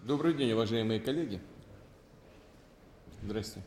Добрый день, уважаемые коллеги. Здрасте.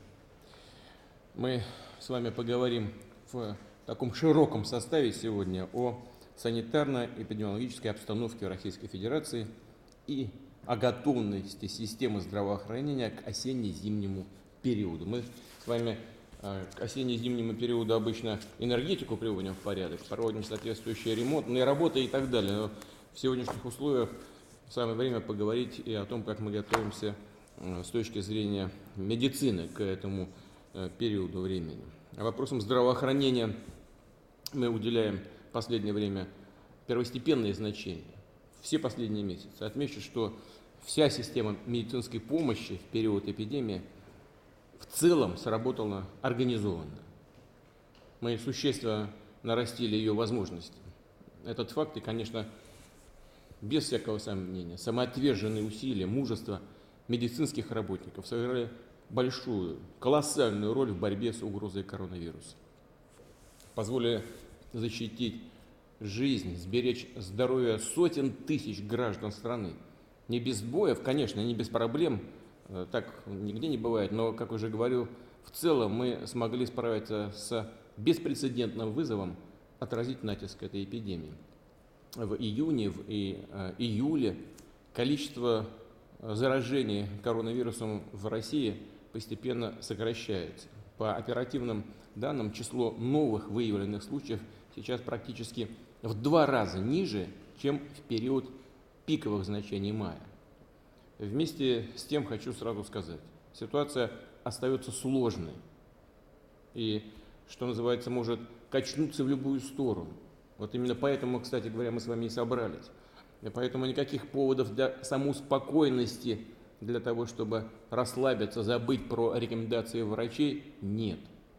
Мы с вами поговорим в таком широком составе сегодня о санитарно-эпидемиологической обстановке в Российской Федерации и о готовности системы здравоохранения к осенне-зимнему периоду. Мы с вами к осенне-зимнему периоду обычно энергетику приводим в порядок, проводим соответствующие ремонтные работы и так далее. Но в сегодняшних условиях самое время поговорить и о том, как мы готовимся с точки зрения медицины к этому периоду времени. А вопросам здравоохранения мы уделяем в последнее время первостепенное значение. Все последние месяцы. Отмечу, что вся система медицинской помощи в период эпидемии в целом сработала организованно. Мы существенно нарастили ее возможности. Этот факт и, конечно, без всякого сомнения, самоотверженные усилия, мужество медицинских работников сыграли большую, колоссальную роль в борьбе с угрозой коронавируса. Позволили защитить жизнь, сберечь здоровье сотен тысяч граждан страны. Не без боев, конечно, не без проблем, так нигде не бывает, но, как уже говорил, в целом мы смогли справиться с беспрецедентным вызовом отразить натиск этой эпидемии. В июне, в июле количество заражений коронавирусом в России постепенно сокращается. По оперативным данным, число новых выявленных случаев сейчас практически в 2 раза ниже, чем в период пиковых значений мая. Вместе с тем хочу сразу сказать, ситуация остается сложной и, что называется, может качнуться в любую сторону. Вот именно поэтому, кстати говоря, мы с вами и собрались. И поэтому никаких поводов для самоуспокоенности, для того, чтобы расслабиться, забыть про рекомендации врачей, нет.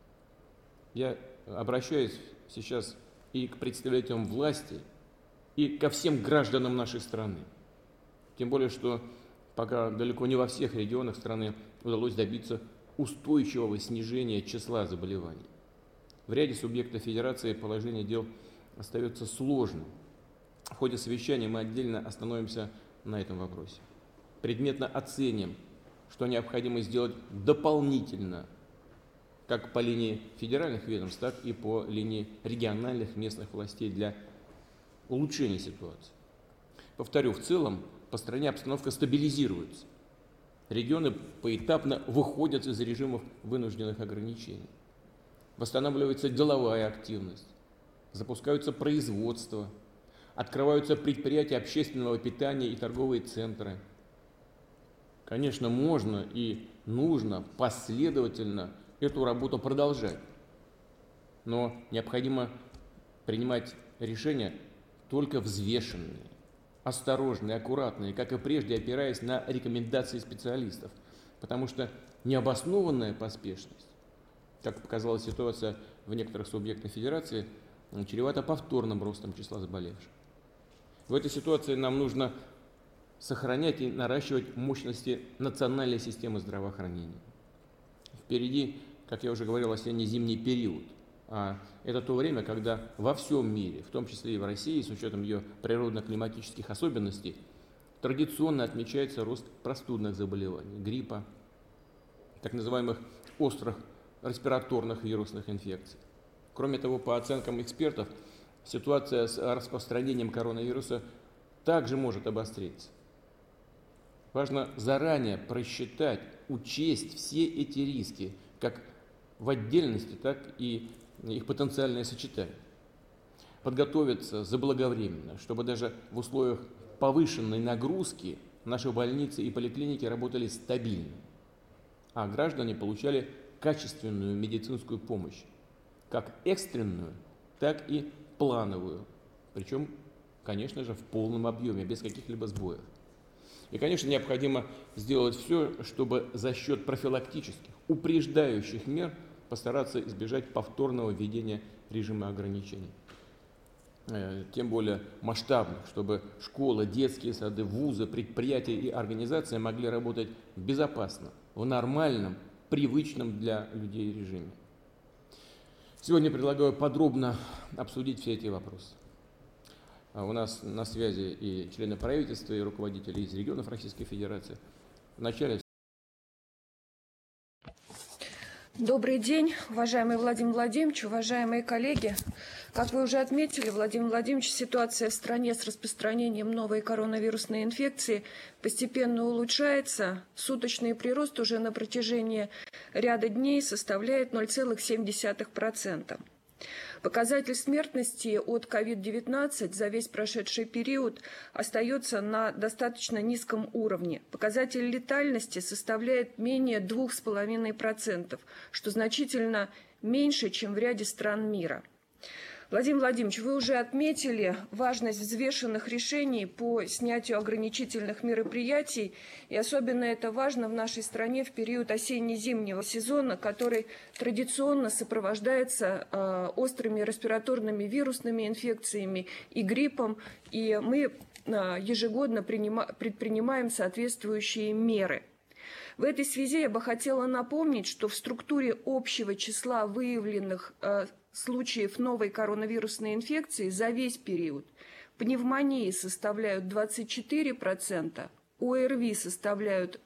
Я обращаюсь сейчас и к представителям власти, и ко всем гражданам нашей страны. Тем более, что пока далеко не во всех регионах страны удалось добиться устойчивого снижения числа заболеваний. В ряде субъектов Федерации положение дел остается сложным. В ходе совещания мы отдельно остановимся на этом вопросе. Предметно оценим, что необходимо сделать дополнительно, как по линии федеральных ведомств, так и по линии региональных местных властей для улучшения ситуации. Повторю, в целом по стране обстановка стабилизируется. Регионы поэтапно выходят из режимов вынужденных ограничений. Восстанавливается деловая активность. Запускаются производства, открываются предприятия общественного питания и торговые центры. Конечно, можно и нужно последовательно эту работу продолжать, но необходимо принимать решения только взвешенные, осторожные, аккуратные, как и прежде, опираясь на рекомендации специалистов, потому что необоснованная поспешность, как показала ситуация в некоторых субъектах Федерации, чревато повторным ростом числа заболевших. В этой ситуации нам нужно сохранять и наращивать мощности национальной системы здравоохранения. Впереди, как я уже говорил, осенне-зимний период. А это то время, когда во всем мире, в том числе и в России, с учетом ее природно-климатических особенностей, традиционно отмечается рост простудных заболеваний, гриппа, так называемых острых респираторных вирусных инфекций. Кроме того, по оценкам экспертов, ситуация с распространением коронавируса также может обостриться. Важно заранее просчитать, учесть все эти риски, как в отдельности, так и их потенциальное сочетание. Подготовиться заблаговременно, чтобы даже в условиях повышенной нагрузки наши больницы и поликлиники работали стабильно, а граждане получали качественную медицинскую помощь, как экстренную, так и плановую, причем, конечно же, в полном объеме, без каких-либо сбоев. И, конечно, необходимо сделать все, чтобы за счет профилактических, упреждающих мер постараться избежать повторного введения режима ограничений. Тем более масштабных, чтобы школы, детские сады, вузы, предприятия и организации могли работать безопасно, в нормальном, привычном для людей режиме. Сегодня предлагаю подробно обсудить все эти вопросы. У нас на связи и члены правительства, и руководители из регионов Российской Федерации. Вначале... Добрый день, уважаемый Владимир Владимирович, уважаемые коллеги. Как вы уже отметили, Владимир Владимирович, ситуация в стране с распространением новой коронавирусной инфекции постепенно улучшается. Суточный прирост уже на протяжении ряда дней составляет 0,7%. Показатель смертности от COVID-19 за весь прошедший период остается на достаточно низком уровне. Показатель летальности составляет менее 2,5%, что значительно меньше, чем в ряде стран мира. Владимир Владимирович, вы уже отметили важность взвешенных решений по снятию ограничительных мероприятий, и особенно это важно в нашей стране в период осенне-зимнего сезона, который традиционно сопровождается острыми респираторными вирусными инфекциями и гриппом, и мы ежегодно предпринимаем соответствующие меры. В этой связи я бы хотела напомнить, что в структуре общего числа выявленных случаев новой коронавирусной инфекции за весь период пневмонии составляют 24%, ОРВИ составляют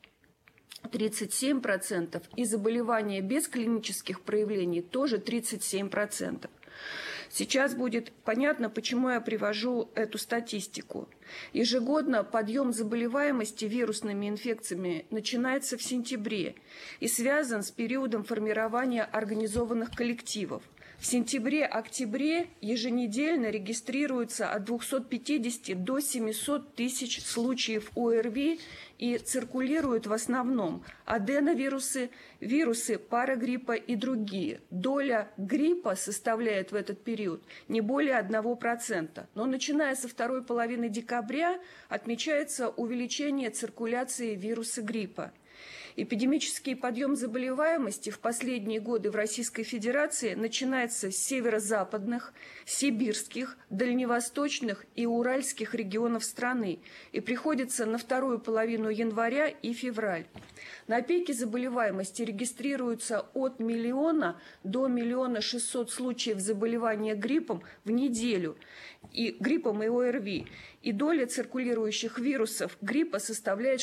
37% и заболевания без клинических проявлений тоже 37%. Сейчас будет понятно, почему я привожу эту статистику. Ежегодно подъем заболеваемости вирусными инфекциями начинается в сентябре и связан с периодом формирования организованных коллективов. В сентябре-октябре еженедельно регистрируется от 250 до 700 тысяч случаев ОРВИ и циркулируют в основном аденовирусы, вирусы парагриппа и другие. Доля гриппа составляет в этот период не более 1%, но начиная со второй половины декабря отмечается увеличение циркуляции вируса гриппа. Эпидемический подъем заболеваемости в последние годы в Российской Федерации начинается с северо-западных, сибирских, дальневосточных и уральских регионов страны и приходится на вторую половину января и февраль. На пике заболеваемости регистрируется от 1 миллиона до 1 600 000 случаев заболевания гриппом в неделю, и гриппом и ОРВИ. И доля циркулирующих вирусов гриппа составляет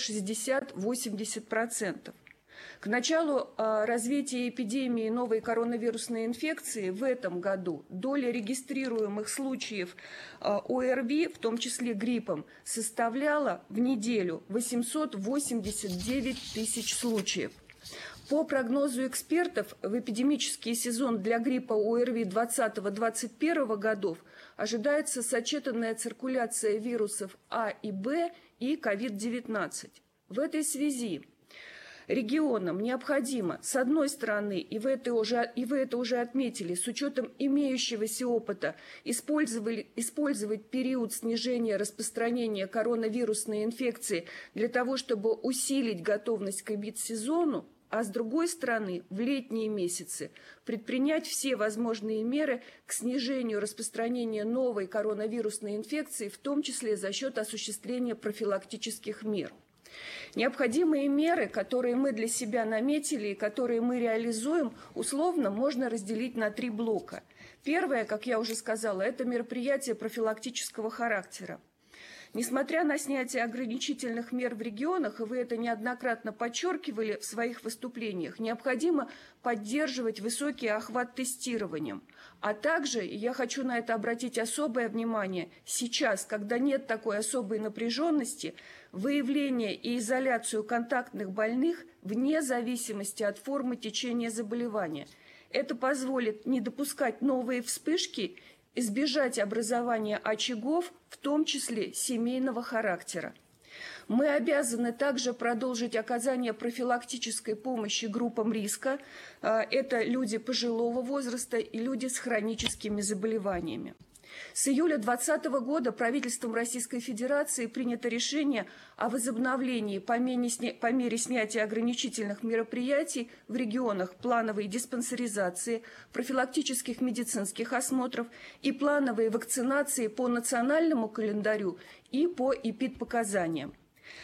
60-80%. К началу развития эпидемии новой коронавирусной инфекции в этом году доля регистрируемых случаев ОРВИ, в том числе гриппом, составляла в неделю 889 тысяч случаев. По прогнозу экспертов, в эпидемический сезон для гриппа ОРВИ 2020-2021 годов ожидается сочетанная циркуляция вирусов А и Б и COVID-19. В этой связи регионам необходимо, с одной стороны, и вы это уже отметили, с учетом имеющегося опыта, использовать период снижения распространения коронавирусной инфекции для того, чтобы усилить готовность к эпидсезону, а с другой стороны, в летние месяцы предпринять все возможные меры к снижению распространения новой коронавирусной инфекции, в том числе за счет осуществления профилактических мер. Необходимые меры, которые мы для себя наметили и которые мы реализуем, условно можно разделить на 3 блока. Первое, как я уже сказала, это мероприятия профилактического характера. Несмотря на снятие ограничительных мер в регионах, и вы это неоднократно подчеркивали в своих выступлениях, необходимо поддерживать высокий охват тестированием. А также, и я хочу на это обратить особое внимание, сейчас, когда нет такой особой напряженности, выявление и изоляцию контактных больных вне зависимости от формы течения заболевания. Это позволит не допускать новые вспышки, избежать образования очагов, в том числе семейного характера. Мы обязаны также продолжить оказание профилактической помощи группам риска. Это люди пожилого возраста и люди с хроническими заболеваниями. С июля 2020 года правительством Российской Федерации принято решение о возобновлении по мере снятия ограничительных мероприятий в регионах плановой диспансеризации, профилактических медицинских осмотров и плановой вакцинации по национальному календарю и по эпидпоказаниям.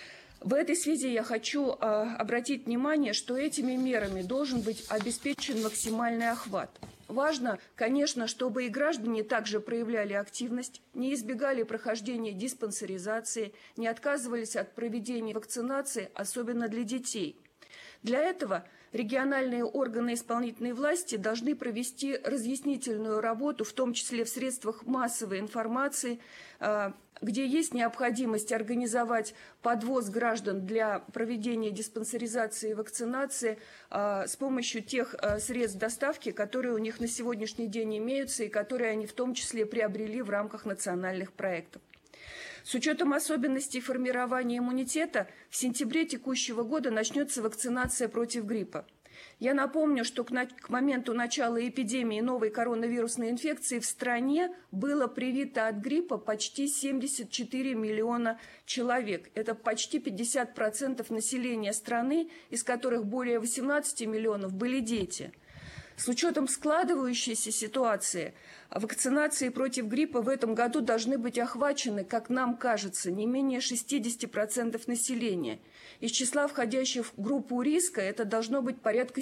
В этой связи я хочу обратить внимание, что этими мерами должен быть обеспечен максимальный охват. Важно, конечно, чтобы и граждане также проявляли активность, не избегали прохождения диспансеризации, не отказывались от проведения вакцинации, особенно для детей. Для этого региональные органы исполнительной власти должны провести разъяснительную работу, в том числе в средствах массовой информации, где есть необходимость организовать подвоз граждан для проведения диспансеризации и вакцинации с помощью тех средств доставки, которые у них на сегодняшний день имеются и которые они в том числе приобрели в рамках национальных проектов. С учетом особенностей формирования иммунитета, в сентябре текущего года начнется вакцинация против гриппа. Я напомню, что к моменту начала эпидемии новой коронавирусной инфекции в стране было привито от гриппа почти 74 миллиона человек. Это почти 50% населения страны, из которых более 18 миллионов были дети. С учетом складывающейся ситуации, вакцинации против гриппа в этом году должны быть охвачены, как нам кажется, не менее 60% населения. Из числа входящих в группу риска это должно быть порядка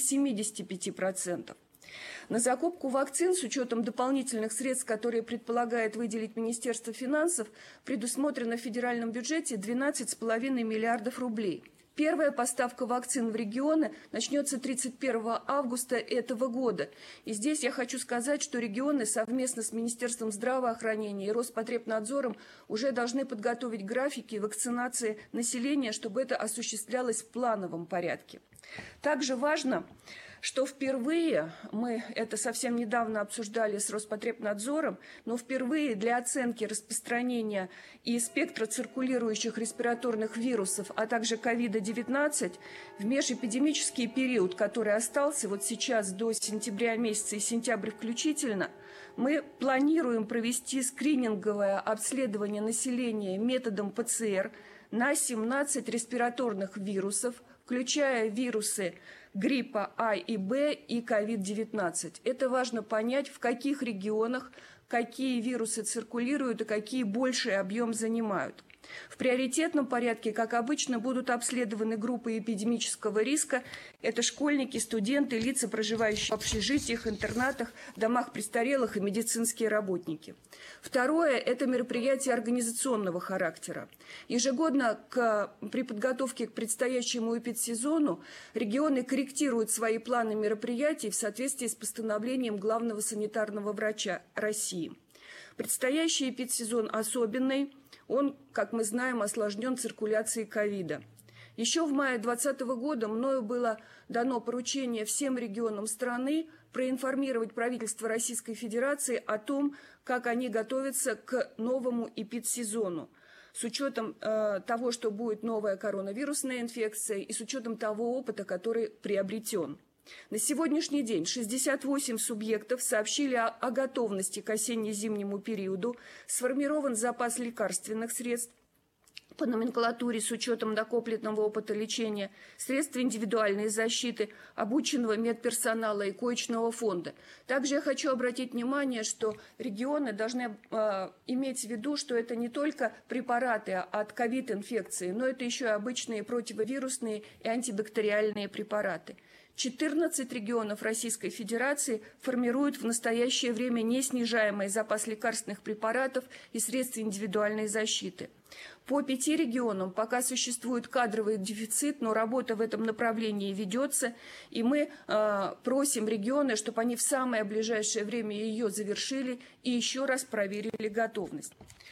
75%. На закупку вакцин с учетом дополнительных средств, которые предполагает выделить Министерство финансов, предусмотрено в федеральном бюджете 12,5 миллиардов рублей. Первая поставка вакцин в регионы начнется 31 августа этого года. И здесь я хочу сказать, что регионы совместно с Министерством здравоохранения и Роспотребнадзором уже должны подготовить графики вакцинации населения, чтобы это осуществлялось в плановом порядке. Также важно, что впервые, мы это совсем недавно обсуждали с Роспотребнадзором, но впервые для оценки распространения и спектра циркулирующих респираторных вирусов, а также ковида-19 в межэпидемический период, который остался вот сейчас до сентября месяца и сентября включительно, мы планируем провести скрининговое обследование населения методом ПЦР на 17 респираторных вирусов, включая вирусы гриппа А и Б и COVID-19. Это важно понять, в каких регионах какие вирусы циркулируют и какие больший объем занимают. В приоритетном порядке, как обычно, будут обследованы группы эпидемического риска. Это школьники, студенты, лица, проживающие в общежитиях, интернатах, домах престарелых и медицинские работники. Второе – это мероприятия организационного характера. Ежегодно при подготовке к предстоящему эпидсезону регионы корректируют свои планы мероприятий в соответствии с постановлением главного санитарного врача России. Предстоящий эпидсезон особенный. Он, как мы знаем, осложнен циркуляцией ковида. Еще в мае 2020 года мною было дано поручение всем регионам страны проинформировать правительство Российской Федерации о том, как они готовятся к новому эпидсезону. С учетом того, что будет новая коронавирусная инфекция и с учетом того опыта, который приобретен. На сегодняшний день 68 субъектов сообщили о готовности к осенне-зимнему периоду, сформирован запас лекарственных средств по номенклатуре с учетом накопленного опыта лечения, средств индивидуальной защиты, обученного медперсонала и коечного фонда. Также я хочу обратить внимание, что регионы должны иметь в виду, что это не только препараты от ковид-инфекции, но это еще и обычные противовирусные и антибактериальные препараты. 14 регионов Российской Федерации формируют в настоящее время неснижаемый запас лекарственных препаратов и средств индивидуальной защиты. По 5 регионам пока существует кадровый дефицит, но работа в этом направлении ведется, и мы просим регионы, чтобы они в самое ближайшее время ее завершили и еще раз проверили готовность.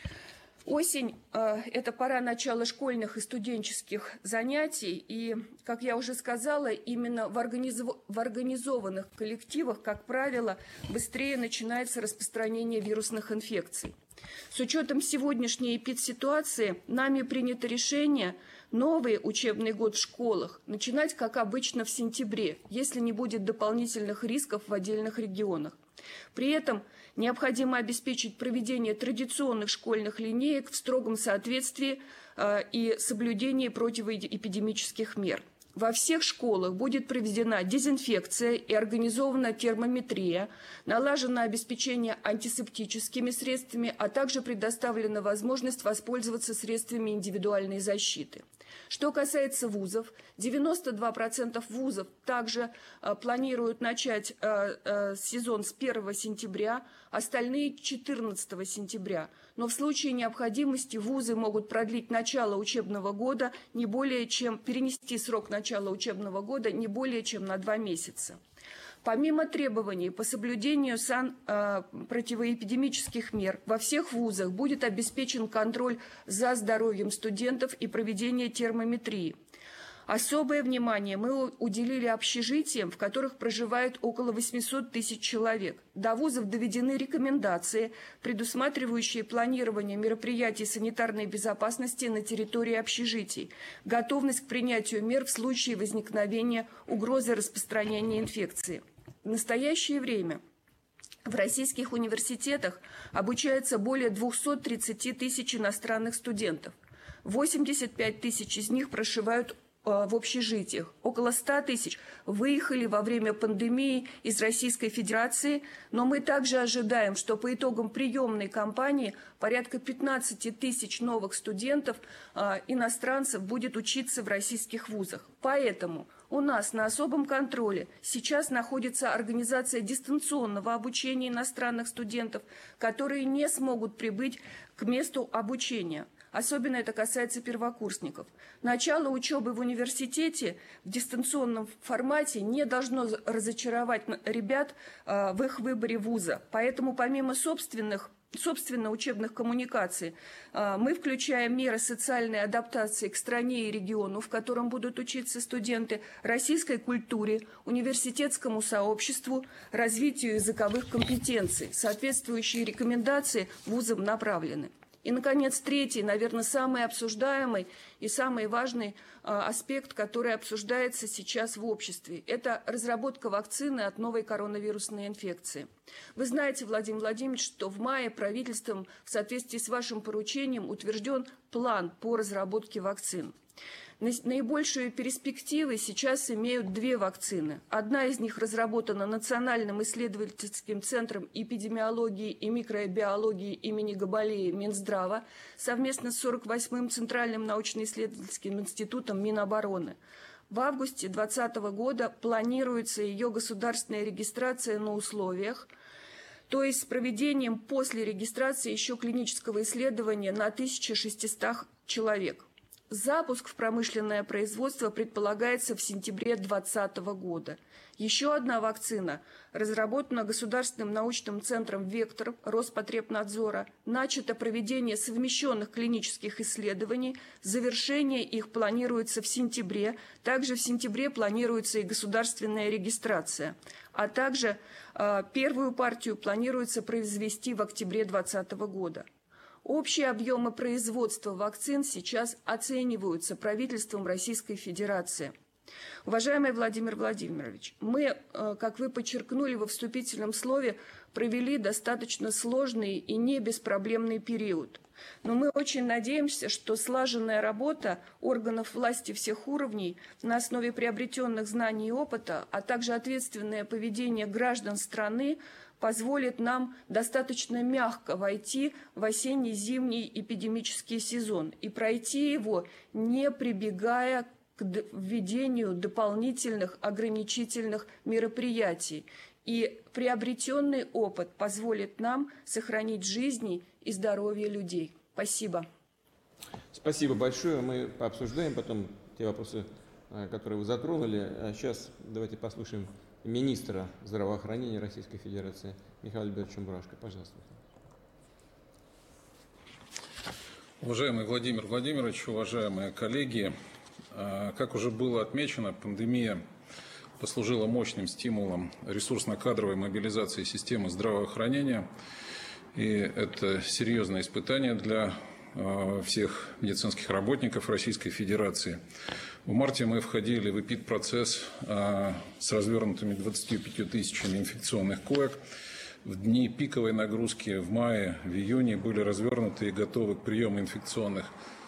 Осень – это пора начала школьных и студенческих занятий, и, как я уже сказала, именно в организованных коллективах, как правило, быстрее начинается распространение вирусных инфекций. С учетом сегодняшней эпидситуации нами принято решение новый учебный год в школах начинать, как обычно, в сентябре, если не будет дополнительных рисков в отдельных регионах. При этом необходимо обеспечить проведение традиционных школьных линеек в строгом соответствии и соблюдении противоэпидемических мер. Во всех школах будет проведена дезинфекция и организована термометрия, налажено обеспечение антисептическими средствами, а также предоставлена возможность воспользоваться средствами индивидуальной защиты. Что касается вузов, 92% вузов также планируют начать сезон с 1 сентября, остальные 14 сентября. Но в случае необходимости вузы могут продлить начало учебного года не более чем, перенести срок начала учебного года не более чем на 2 месяца. Помимо требований по соблюдению противоэпидемических мер, во всех вузах будет обеспечен контроль за здоровьем студентов и проведение термометрии. Особое внимание мы уделили общежитиям, в которых проживает около 800 тысяч человек. До вузов доведены рекомендации, предусматривающие планирование мероприятий санитарной безопасности на территории общежитий, готовность к принятию мер в случае возникновения угрозы распространения инфекции. В настоящее время в российских университетах обучается более 230 тысяч иностранных студентов. 85 тысяч из них проживают в общежитиях. Около 100 тысяч выехали во время пандемии из Российской Федерации, но мы также ожидаем, что по итогам приемной кампании порядка 15 тысяч новых студентов, иностранцев, будет учиться в российских вузах. Поэтому у нас на особом контроле сейчас находится организация дистанционного обучения иностранных студентов, которые не смогут прибыть к месту обучения. Особенно это касается первокурсников. Начало учебы в университете в дистанционном формате не должно разочаровать ребят в их выборе вуза. Поэтому помимо собственно учебных коммуникаций, мы включаем меры социальной адаптации к стране и региону, в котором будут учиться студенты, российской культуре, университетскому сообществу, развитию языковых компетенций. Соответствующие рекомендации вузам направлены. И, наконец, третий, наверное, самый обсуждаемый и самый важный аспект, который обсуждается сейчас в обществе, это разработка вакцины от новой коронавирусной инфекции. Вы знаете, Владимир Владимирович, что в мае правительством в соответствии с вашим поручением утвержден план по разработке вакцин. Наибольшие перспективы сейчас имеют 2 вакцины. Одна из них разработана Национальным исследовательским центром эпидемиологии и микробиологии имени Габалеи Минздрава совместно с 48-м Центральным научно-исследовательским институтом Минобороны. В августе 2020 года планируется ее государственная регистрация на условиях, то есть с проведением после регистрации еще клинического исследования на 1600 человек. Запуск в промышленное производство предполагается в сентябре 2020 года. Еще одна вакцина, разработана Государственным научным центром «Вектор» Роспотребнадзора, начато проведение совмещенных клинических исследований, завершение их планируется в сентябре, также в сентябре планируется и государственная регистрация, а также первую партию планируется произвести в октябре 2020 года. Общие объемы производства вакцин сейчас оцениваются правительством Российской Федерации. Уважаемый Владимир Владимирович, мы, как вы подчеркнули во вступительном слове, провели достаточно сложный и не беспроблемный период. Но мы очень надеемся, что слаженная работа органов власти всех уровней на основе приобретенных знаний и опыта, а также ответственное поведение граждан страны позволит нам достаточно мягко войти в осенне-зимний эпидемический сезон и пройти его, не прибегая к введению дополнительных ограничительных мероприятий. И приобретенный опыт позволит нам сохранить жизни и здоровье людей. Спасибо. Спасибо большое. Мы пообсуждаем потом те вопросы, которые вы затронули. А сейчас давайте послушаем министра здравоохранения Российской Федерации Михаила Альбертовича Мурашко. Пожалуйста. Уважаемый Владимир Владимирович, уважаемые коллеги, как уже было отмечено, пандемия послужила мощным стимулом ресурсно-кадровой мобилизации системы здравоохранения. И это серьезное испытание для всех медицинских работников Российской Федерации. В марте мы входили в эпид-процесс с развернутыми 25 тысячами инфекционных коек. В дни пиковой нагрузки в мае, в июне были развернуты и готовы к приему инфекционных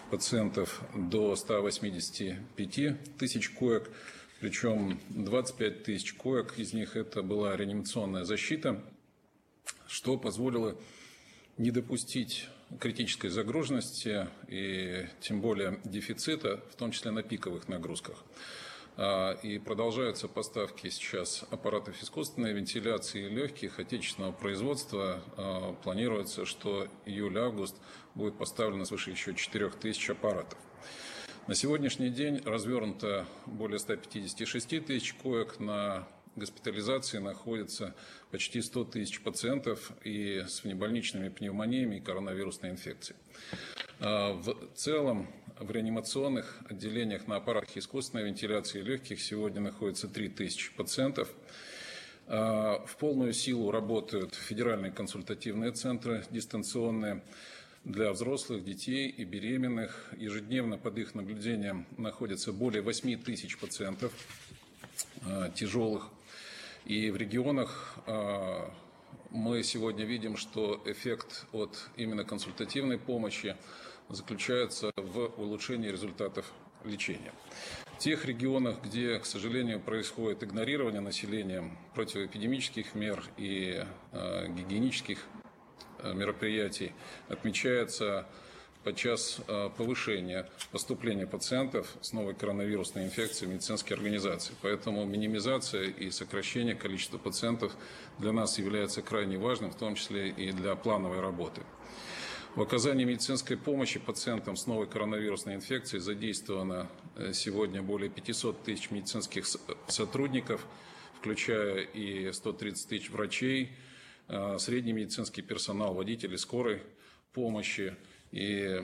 пациентов до 185 тысяч коек, причем 25 тысяч коек, из них это была реанимационная защита, что позволило не допустить критической загруженности и тем более дефицита, в том числе на пиковых нагрузках. И продолжаются поставки сейчас аппаратов искусственной вентиляции легких отечественного производства. Планируется, что июль-август будет поставлено свыше еще 4000 аппаратов. На сегодняшний день развернуто более 156 тысяч коек. На госпитализации находится почти 100 тысяч пациентов и с внебольничными пневмониями и коронавирусной инфекцией. В целом в реанимационных отделениях на аппаратах искусственной вентиляции легких сегодня находится 3000 пациентов. В полную силу работают федеральные консультативные центры дистанционные для взрослых, детей и беременных. Ежедневно под их наблюдением находится более 8 тысяч пациентов тяжелых. И в регионах мы сегодня видим, что эффект от именно консультативной помощи заключается в улучшении результатов лечения. В тех регионах, где, к сожалению, происходит игнорирование населением противоэпидемических мер и гигиенических мероприятий, отмечается подчас повышение поступления пациентов с новой коронавирусной инфекцией в медицинские организации. Поэтому минимизация и сокращение количества пациентов для нас является крайне важным, в том числе и для плановой работы. В оказании медицинской помощи пациентам с новой коронавирусной инфекцией задействовано сегодня более 500 тысяч медицинских сотрудников, включая и 130 тысяч врачей, средний медицинский персонал, водители скорой помощи. И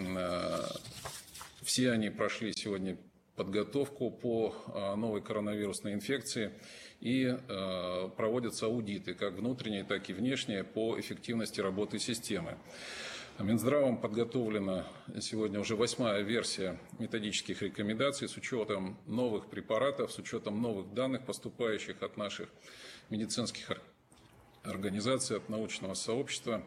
все они прошли сегодня подготовку по новой коронавирусной инфекции и проводятся аудиты, как внутренние, так и внешние, по эффективности работы системы. Минздравом подготовлена сегодня уже 8-я версия методических рекомендаций с учетом новых препаратов, с учетом новых данных, поступающих от наших медицинских организаций, от научного сообщества.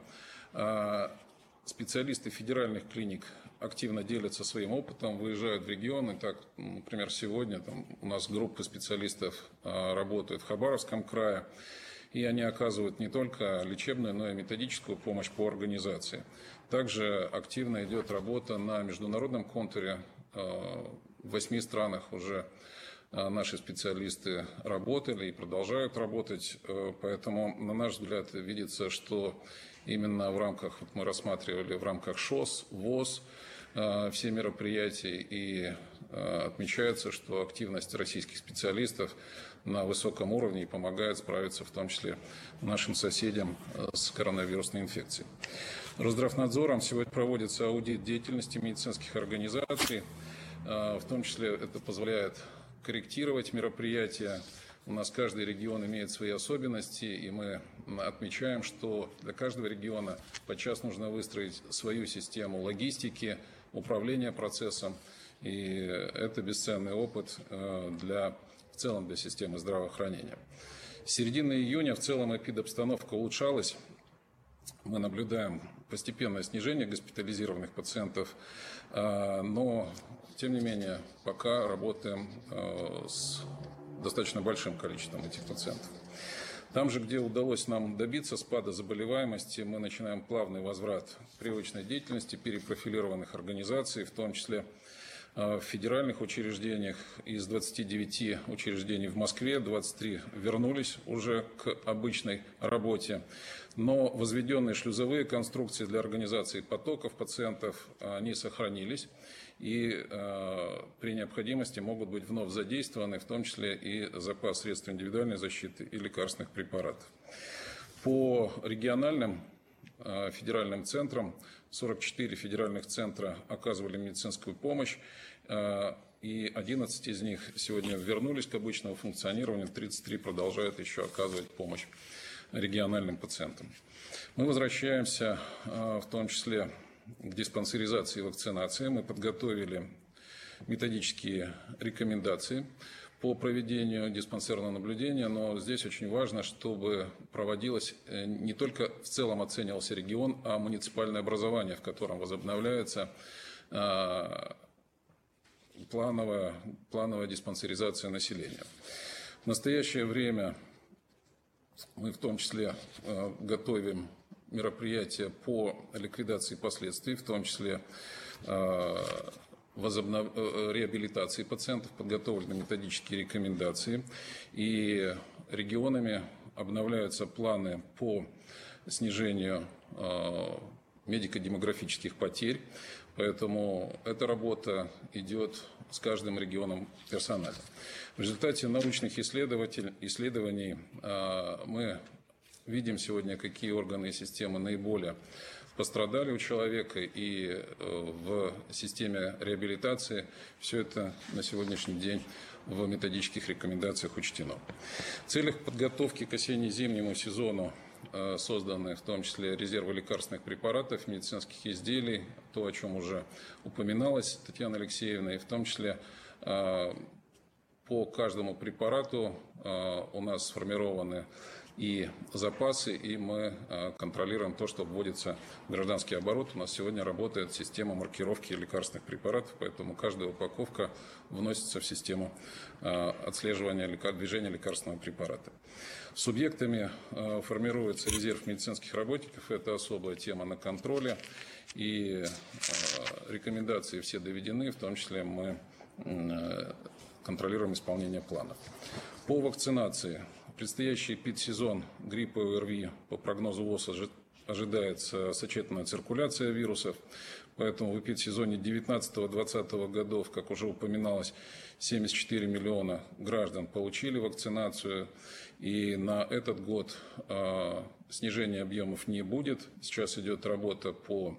Специалисты федеральных клиник активно делятся своим опытом, выезжают в регионы. Так, например, сегодня у нас группы специалистов работают в Хабаровском крае, и они оказывают не только лечебную, но и методическую помощь по организации. Также активно идет работа на международном контуре. В 8 странах уже наши специалисты работали и продолжают работать. Поэтому, на наш взгляд, видится, что именно в рамках, мы рассматривали в рамках ШОС, ВОЗ все мероприятия, и отмечается, что активность российских специалистов на высоком уровне и помогает справиться в том числе нашим соседям с коронавирусной инфекцией. Росздравнадзором сегодня проводится аудит деятельности медицинских организаций, в том числе это позволяет корректировать мероприятия. У нас каждый регион имеет свои особенности, и мы отмечаем, что для каждого региона подчас нужно выстроить свою систему логистики, управления процессом, и это бесценный опыт в целом для системы здравоохранения. С середины июня в целом эпидобстановка улучшалась. Мы наблюдаем постепенное снижение госпитализированных пациентов, но, тем не менее, пока работаем с достаточно большим количеством этих пациентов. Там же, где удалось нам добиться спада заболеваемости, мы начинаем плавный возврат привычной деятельности перепрофилированных организаций, в том числе в федеральных учреждениях. Из 29 учреждений в Москве 23 вернулись уже к обычной работе. Но возведенные шлюзовые конструкции для организации потоков пациентов, они сохранились и при необходимости могут быть вновь задействованы, в том числе и запас средств индивидуальной защиты и лекарственных препаратов. По региональным федеральным центрам 44 федеральных центра оказывали медицинскую помощь, и 11 из них сегодня вернулись к обычному функционированию, 33 продолжают еще оказывать помощь региональным пациентам. Мы возвращаемся в том числе к диспансеризации и вакцинации. Мы подготовили методические рекомендации по проведению диспансерного наблюдения, но здесь очень важно, чтобы проводилось не только в целом оценивался регион, а муниципальное образование, в котором возобновляется плановая диспансеризация населения. В настоящее время мы в том числе готовим мероприятия по ликвидации последствий, в том числе реабилитации пациентов, подготовлены методические рекомендации, и регионами обновляются планы по снижению медико-демографических потерь, поэтому эта работа идет с каждым регионом персонально. В результате научных исследований мы видим сегодня, какие органы и системы наиболее пострадали у человека, и в системе реабилитации все это на сегодняшний день в методических рекомендациях учтено. В целях подготовки к осенне-зимнему сезону созданы в том числе резервы лекарственных препаратов, медицинских изделий, то, о чем уже упоминалось Татьяной Алексеевной, и в том числе по каждому препарату у нас сформированы и запасы, и мы контролируем то, что вводится в гражданский оборот. У нас сегодня работает система маркировки лекарственных препаратов, поэтому каждая упаковка вносится в систему отслеживания движения лекарственного препарата. Субъектами формируется резерв медицинских работников. Это особая тема на контроле. И рекомендации все доведены, в том числе мы контролируем исполнение планов. По вакцинации. Предстоящий эпидсезон гриппа и ОРВИ по прогнозу ВОЗ ожидается сочетанная циркуляция вирусов. Поэтому в эпидсезоне 19-20 годов, как уже упоминалось, 74 миллиона граждан получили вакцинацию. И на этот год снижения объемов не будет. Сейчас идет работа по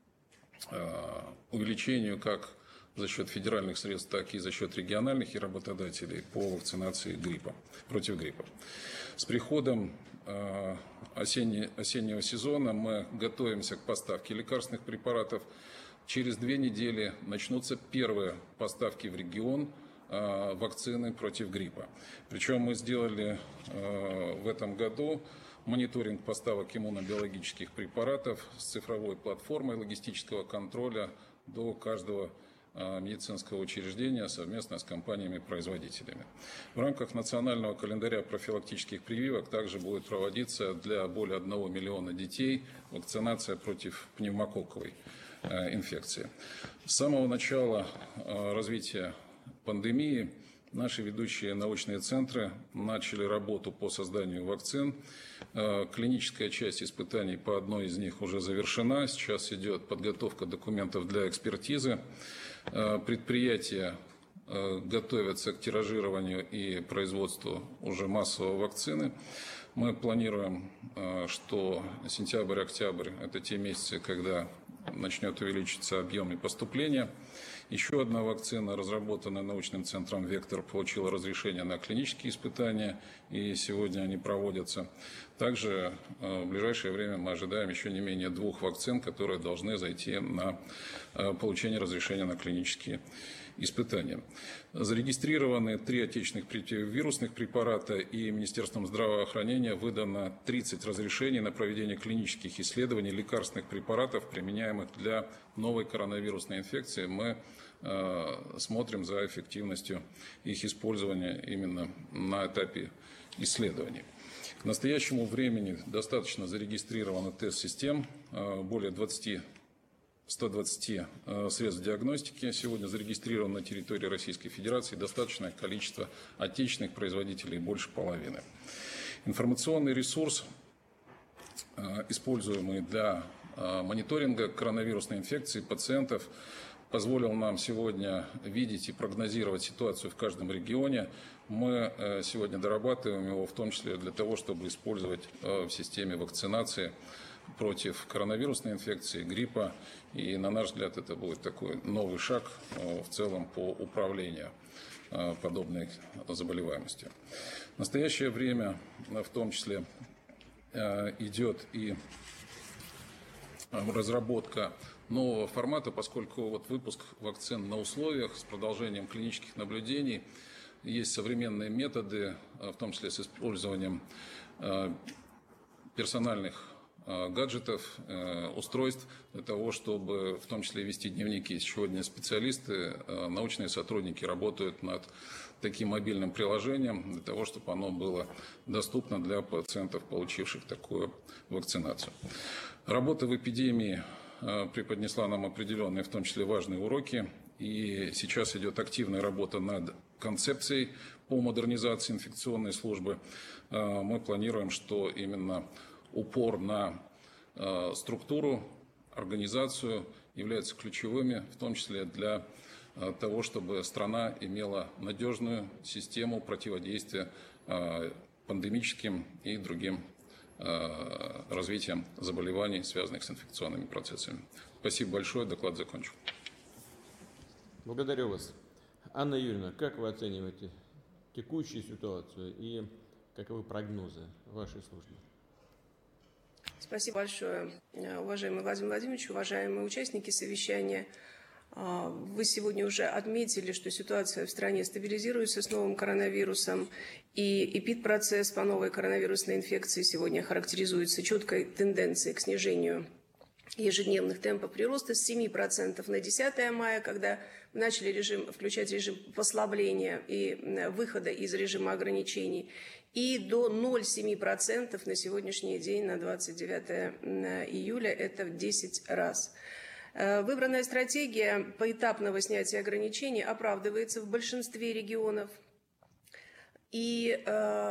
увеличению как за счет федеральных средств, так и за счет региональных и работодателей по вакцинации против гриппа. С приходом осеннего сезона мы готовимся к поставке лекарственных препаратов. Через 2 недели начнутся первые поставки в регион вакцины против гриппа. Причем мы сделали в этом году мониторинг поставок иммунобиологических препаратов с цифровой платформой логистического контроля до каждого медицинского учреждения совместно с компаниями-производителями. В рамках национального календаря профилактических прививок также будет проводиться для более 1 миллиона детей вакцинация против пневмококковой инфекции. С самого начала развития пандемии наши ведущие научные центры начали работу по созданию вакцин. Клиническая часть испытаний по одной из них уже завершена. Сейчас идет подготовка документов для экспертизы. Предприятия готовятся к тиражированию и производству уже массовой вакцины. Мы планируем, что сентябрь-октябрь – это те месяцы, когда начнет увеличиться объем и поступления. Еще одна вакцина, разработанная научным центром «Вектор», получила разрешение на клинические испытания, и сегодня они проводятся. Также в ближайшее время мы ожидаем еще не менее 2 вакцин, которые должны зайти на получение разрешения на клинические испытания. Зарегистрированы 3 отечественных противовирусных препарата, и Министерством здравоохранения выдано 30 разрешений на проведение клинических исследований лекарственных препаратов, применяемых для новой коронавирусной инфекции. Мы смотрим за эффективностью их использования именно на этапе исследований. К настоящему времени достаточно зарегистрировано тест-систем, более 120 средств диагностики сегодня зарегистрировано на территории Российской Федерации, достаточное количество отечественных производителей, больше половины. Информационный ресурс, используемый для мониторинга коронавирусной инфекции пациентов, позволил нам сегодня видеть и прогнозировать ситуацию в каждом регионе. Мы сегодня дорабатываем его, в том числе для того, чтобы использовать в системе вакцинации против коронавирусной инфекции, гриппа. И, на наш взгляд, это будет такой новый шаг в целом по управлению подобной заболеваемостью. В настоящее время, в том числе, идет и разработка нового формата, поскольку выпуск вакцин на условиях с продолжением клинических наблюдений, есть современные методы, в том числе с использованием персональных гаджетов, устройств для того, чтобы в том числе вести дневники. Сегодня специалисты, научные сотрудники работают над таким мобильным приложением для того, чтобы оно было доступно для пациентов, получивших такую вакцинацию. Работа в эпидемии преподнесла нам определенные, в том числе важные уроки. И сейчас идет активная работа над концепцией по модернизации инфекционной службы. Мы планируем, что именно упор на структуру, организацию являются ключевыми, в том числе для того, чтобы страна имела надежную систему противодействия пандемическим и другим развитием заболеваний, связанных с инфекционными процессами. Спасибо большое, доклад закончен. Благодарю вас. Анна Юрьевна, как вы оцениваете текущую ситуацию и каковы прогнозы вашей службы? Спасибо большое, уважаемый Владимир Владимирович, уважаемые участники совещания. Вы сегодня уже отметили, что ситуация в стране стабилизируется с новым коронавирусом, и эпидпроцесс по новой коронавирусной инфекции сегодня характеризуется четкой тенденцией к снижению ежедневных темпов прироста с 7% на 10 мая, когда начали включать режим послабления и выхода из режима ограничений, и до 0,7% на сегодняшний день, на 29 июля, это в 10 раз. Выбранная стратегия поэтапного снятия ограничений оправдывается в большинстве регионов. И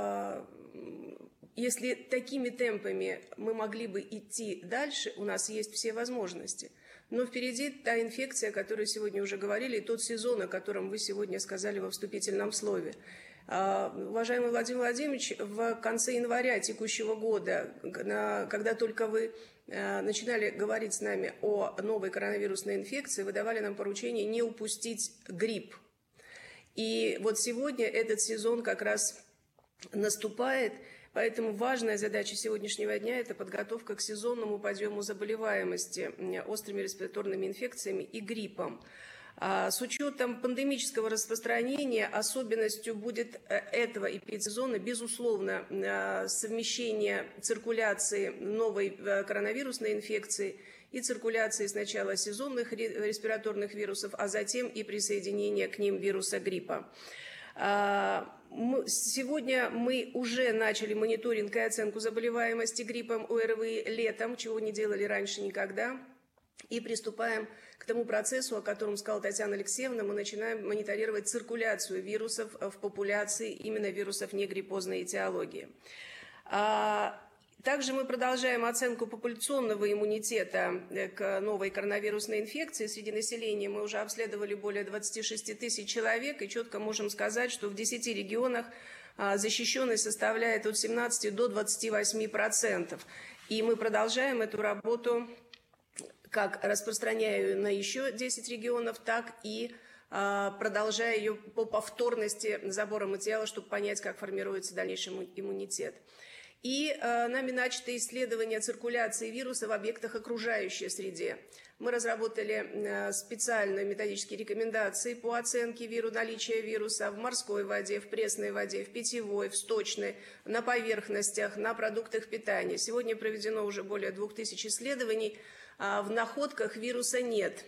если такими темпами мы могли бы идти дальше, у нас есть все возможности. Но впереди та инфекция, о которой сегодня уже говорили, и тот сезон, о котором вы сегодня сказали во вступительном слове. Уважаемый Владимир Владимирович, в конце января текущего года, когда только вы начинали говорить с нами о новой коронавирусной инфекции, вы давали нам поручение не упустить грипп. И вот сегодня этот сезон как раз наступает, поэтому важная задача сегодняшнего дня – это подготовка к сезонному подъему заболеваемости острыми респираторными инфекциями и гриппом. С учетом пандемического распространения особенностью будет этого эпидсезона, безусловно, совмещение циркуляции новой коронавирусной инфекции и циркуляции сначала сезонных респираторных вирусов, а затем и присоединение к ним вируса гриппа. Сегодня мы уже начали мониторинг и оценку заболеваемости гриппом ОРВИ летом, чего не делали раньше никогда. И приступаем к тому процессу, о котором сказала Татьяна Алексеевна. Мы начинаем мониторировать циркуляцию вирусов в популяции, именно вирусов негриппозной этиологии. Также мы продолжаем оценку популяционного иммунитета к новой коронавирусной инфекции. Среди населения мы уже обследовали более 26 тысяч человек и четко можем сказать, что в 10 регионах защищенность составляет от 17 до 28%. И мы продолжаем эту работу, как распространяя ее на еще 10 регионов, так и продолжая ее по повторности забора материала, чтобы понять, как формируется дальнейший иммунитет. И нами начато исследование циркуляции вируса в объектах окружающей среды. Мы разработали специальные методические рекомендации по оценке наличия вируса в морской воде, в пресной воде, в питьевой, в сточной, на поверхностях, на продуктах питания. Сегодня проведено уже более 2000 исследований. В находках вируса нет.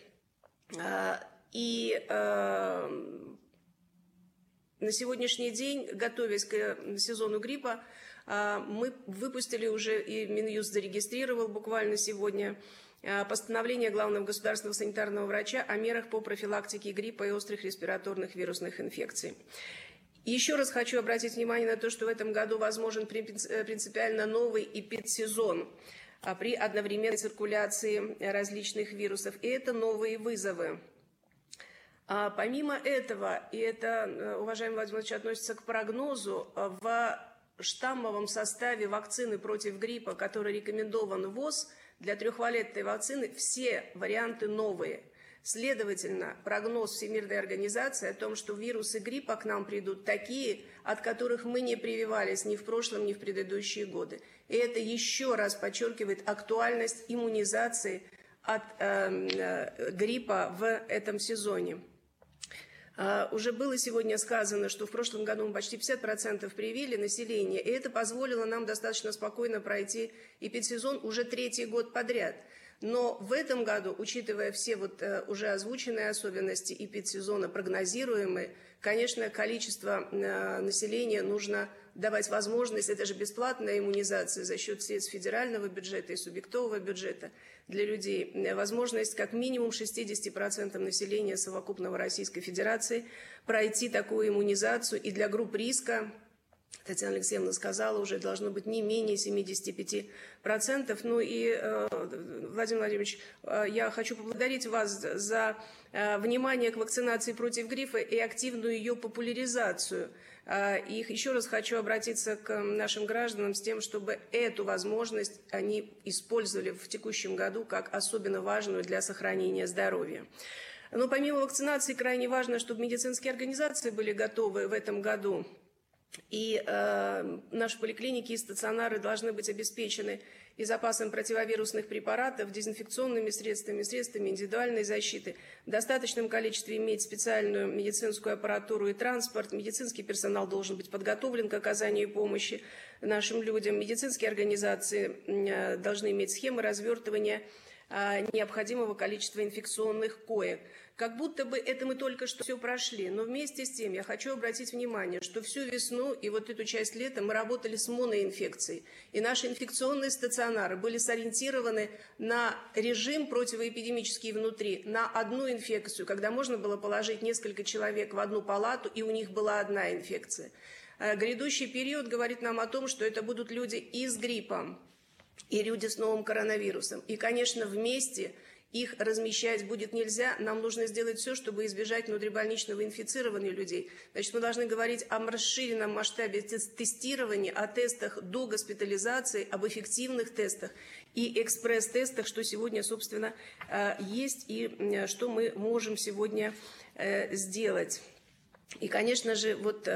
И на сегодняшний день, готовясь к сезону гриппа, мы выпустили уже, и Минюст зарегистрировал буквально сегодня, постановление главного государственного санитарного врача о мерах по профилактике гриппа и острых респираторных вирусных инфекций. Еще раз хочу обратить внимание на то, что в этом году возможен принципиально новый эпидсезон при одновременной циркуляции различных вирусов. И это новые вызовы. Помимо этого, и это, уважаемый Владимир Владимирович, относится к прогнозу, в штаммовом составе вакцины против гриппа, который рекомендован ВОЗ, для трехвалентной вакцины все варианты новые. Следовательно, прогноз Всемирной организации о том, что вирусы гриппа к нам придут такие, от которых мы не прививались ни в прошлом, ни в предыдущие годы. И это еще раз подчеркивает актуальность иммунизации от гриппа в этом сезоне. Уже было сегодня сказано, что в прошлом году мы почти 50% привили населения, и это позволило нам достаточно спокойно пройти эпидсезон уже 3-й год подряд. Но в этом году, учитывая все уже озвученные особенности эпидсезона, прогнозируемые, конечно, количество населения нужно давать возможность, это же бесплатная иммунизация за счет средств федерального бюджета и субъектового бюджета для людей, возможность как минимум 60% населения совокупного Российской Федерации пройти такую иммунизацию, и для групп риска, Татьяна Алексеевна сказала, уже должно быть не менее 75%. Ну и, Владимир Владимирович, я хочу поблагодарить вас за внимание к вакцинации против гриппа и активную ее популяризацию. И еще раз хочу обратиться к нашим гражданам с тем, чтобы эту возможность они использовали в текущем году как особенно важную для сохранения здоровья. Но помимо вакцинации крайне важно, чтобы медицинские организации были готовы в этом году. И наши поликлиники и стационары должны быть обеспечены и запасом противовирусных препаратов, дезинфекционными средствами, средствами индивидуальной защиты, в достаточном количестве иметь специальную медицинскую аппаратуру и транспорт. Медицинский персонал должен быть подготовлен к оказанию помощи нашим людям. Медицинские организации должны иметь схемы развертывания необходимого количества инфекционных коек. Как будто бы это мы только что все прошли, но вместе с тем я хочу обратить внимание, что всю весну и вот эту часть лета мы работали с моноинфекцией, и наши инфекционные стационары были сориентированы на режим противоэпидемический внутри, на одну инфекцию, когда можно было положить несколько человек в одну палату, и у них была одна инфекция. Грядущий период говорит нам о том, что это будут люди и с гриппом, и люди с новым коронавирусом. И, конечно, вместе их размещать будет нельзя. Нам нужно сделать все, чтобы избежать внутрибольничного инфицирования людей. Значит, мы должны говорить о расширенном масштабе тестирования, о тестах до госпитализации, об эффективных тестах и экспресс-тестах, что сегодня, собственно, есть и что мы можем сегодня сделать. И, конечно же,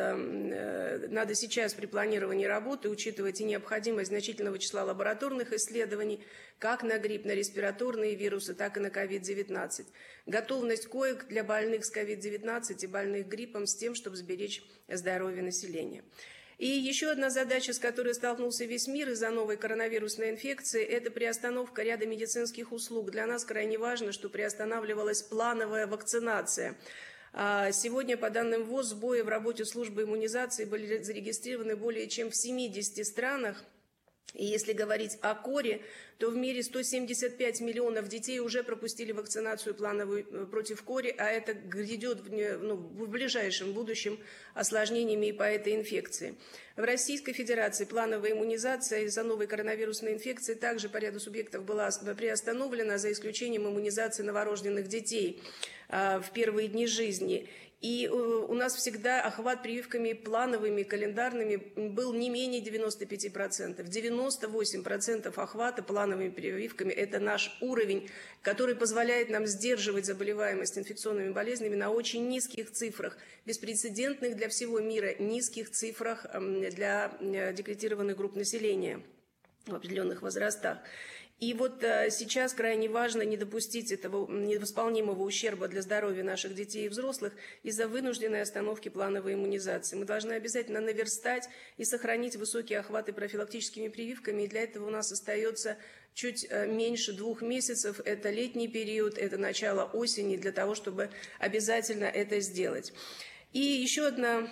надо сейчас при планировании работы учитывать и необходимость значительного числа лабораторных исследований, как на грипп, на респираторные вирусы, так и на COVID-19. Готовность коек для больных с COVID-19 и больных гриппом с тем, чтобы сберечь здоровье населения. И еще одна задача, с которой столкнулся весь мир из-за новой коронавирусной инфекции, это приостановка ряда медицинских услуг. Для нас крайне важно, что приостанавливалась плановая вакцинация. Сегодня, по данным ВОЗ, сбои в работе службы иммунизации были зарегистрированы более чем в 70 странах. И если говорить о коре, то в мире 175 миллионов детей уже пропустили вакцинацию плановую против кори, а это грядет в ближайшем будущем осложнениями и по этой инфекции. В Российской Федерации плановая иммунизация из-за новой коронавирусной инфекции также по ряду субъектов была приостановлена, за исключением иммунизации новорожденных детей в первые дни жизни. И у нас всегда охват прививками плановыми, календарными был не менее 95%. 98% охвата плановыми прививками – это наш уровень, который позволяет нам сдерживать заболеваемость инфекционными болезнями на очень низких цифрах, беспрецедентных для всего мира низких цифрах для декретированных групп населения в определенных возрастах. И сейчас крайне важно не допустить этого невосполнимого ущерба для здоровья наших детей и взрослых из-за вынужденной остановки плановой иммунизации. Мы должны обязательно наверстать и сохранить высокие охваты профилактическими прививками, и для этого у нас остается чуть меньше 2 месяцев. Это летний период, это начало осени, для того, чтобы обязательно это сделать. И еще одна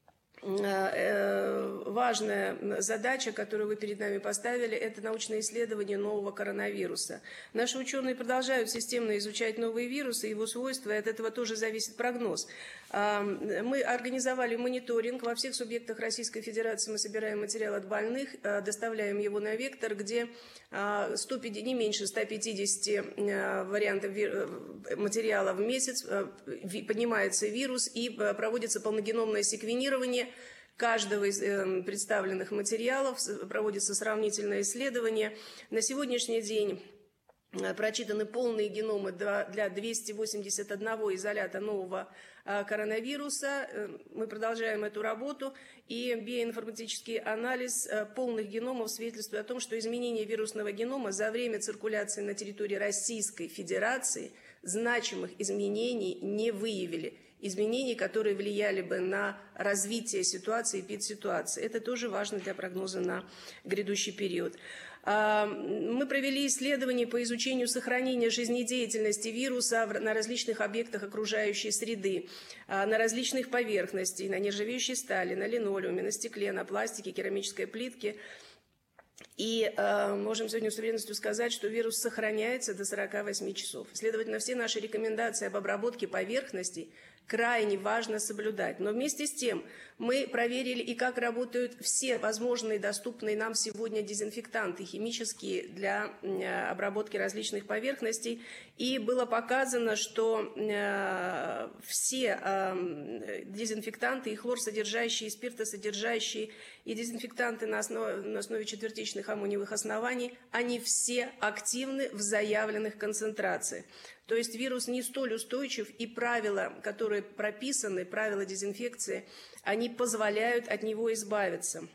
важная задача, которую вы перед нами поставили, это научное исследование нового коронавируса. Наши ученые продолжают системно изучать новые вирусы, его свойства, и от этого тоже зависит прогноз. Мы организовали мониторинг во всех субъектах Российской Федерации, мы собираем материал от больных, доставляем его на вектор, где не меньше 150 вариантов материала в месяц, поднимается вирус и проводится полногеномное секвенирование каждого из представленных материалов, проводится сравнительное исследование. На сегодняшний день прочитаны полные геномы для 281 изолята нового коронавируса. Мы продолжаем эту работу, и биоинформатический анализ полных геномов свидетельствует о том, что изменения вирусного генома за время циркуляции на территории Российской Федерации значимых изменений не выявили. изменений, которые влияли бы на развитие ситуации, эпидситуации. Это тоже важно для прогноза на грядущий период. Мы провели исследования по изучению сохранения жизнедеятельности вируса на различных объектах окружающей среды, на различных поверхностях, на нержавеющей стали, на линолеуме, на стекле, на пластике, керамической плитке. И можем сегодня с уверенностью сказать, что вирус сохраняется до 48 часов. Следовательно, все наши рекомендации об обработке поверхностей крайне важно соблюдать. Но вместе с тем мы проверили и как работают все возможные доступные нам сегодня дезинфектанты химические для обработки различных поверхностей. И было показано, что все дезинфектанты, и хлорсодержащие, и спиртосодержащие, и дезинфектанты на основе четвертичных аммониевых оснований, они все активны в заявленных концентрациях. То есть вирус не столь устойчив, и правила, которые прописаны, правила дезинфекции, они позволяют от него избавиться.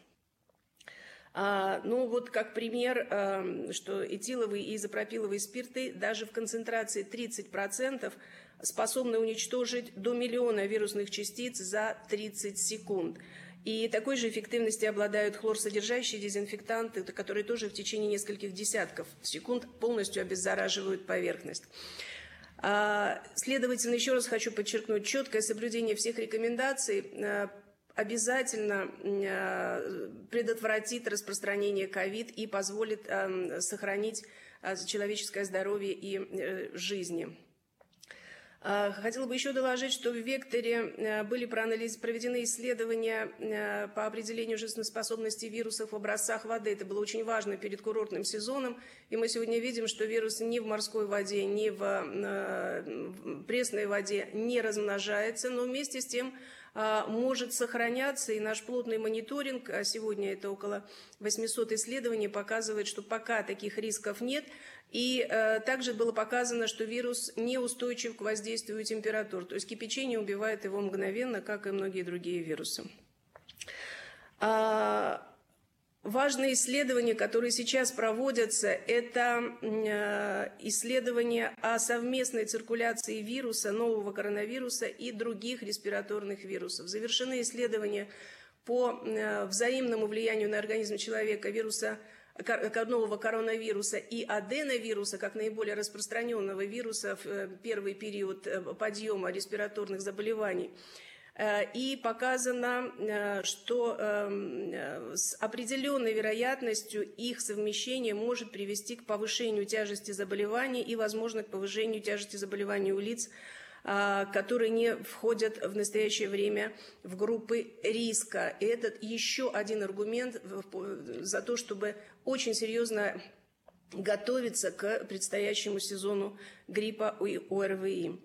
Ну вот как пример, что этиловые и изопропиловые спирты даже в концентрации 30% способны уничтожить до 1 миллиона вирусных частиц за 30 секунд. И такой же эффективности обладают хлорсодержащие дезинфектанты, которые тоже в течение нескольких десятков секунд полностью обеззараживают поверхность. Следовательно, еще раз хочу подчеркнуть, четкое соблюдение всех рекомендаций обязательно предотвратит распространение ковид и позволит сохранить человеческое здоровье и жизни. Хотела бы еще доложить, что в «Векторе» были проведены исследования по определению жизнеспособности вирусов в образцах воды. Это было очень важно перед курортным сезоном. И мы сегодня видим, что вирус ни в морской воде, ни в пресной воде не размножается, но вместе с тем может сохраняться. И наш плотный мониторинг, а сегодня это около 800 исследований, показывает, что пока таких рисков нет. И также было показано, что вирус неустойчив к воздействию температур, то есть кипячение убивает его мгновенно, как и многие другие вирусы. Важные исследования, которые сейчас проводятся, это исследования о совместной циркуляции вируса, нового коронавируса и других респираторных вирусов. Завершены исследования по взаимному влиянию на организм человека нового коронавируса и аденовируса, как наиболее распространенного вируса в первый период подъема респираторных заболеваний. И показано, что с определенной вероятностью их совмещение может привести к повышению тяжести заболеваний и, возможно, к повышению тяжести заболеваний у лиц, которые не входят в настоящее время в группы риска. И это еще один аргумент за то, чтобы очень серьезно готовиться к предстоящему сезону гриппа и ОРВИ.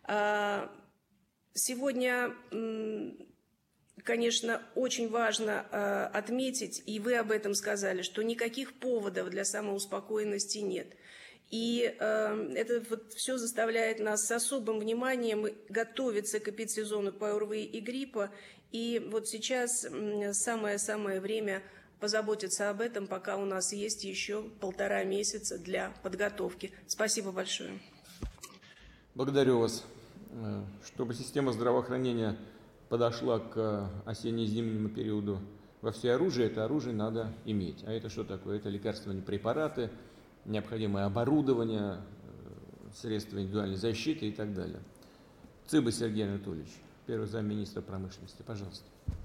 Сегодня, конечно, очень важно отметить, и вы об этом сказали, что никаких поводов для самоуспокоенности нет. И это вот все заставляет нас с особым вниманием готовиться к эпидсезону по ОРВИ и гриппа. И вот сейчас самое время позаботиться об этом, пока у нас есть еще 1,5 месяца для подготовки. Спасибо большое. Благодарю вас. Чтобы система здравоохранения подошла к осенне-зимнему периоду во всеоружии, это оружие надо иметь. А это что такое? Это лекарственные препараты, необходимое оборудование, средства индивидуальной защиты и так далее. Цыба Сергей Анатольевич, первый замминистра промышленности, пожалуйста.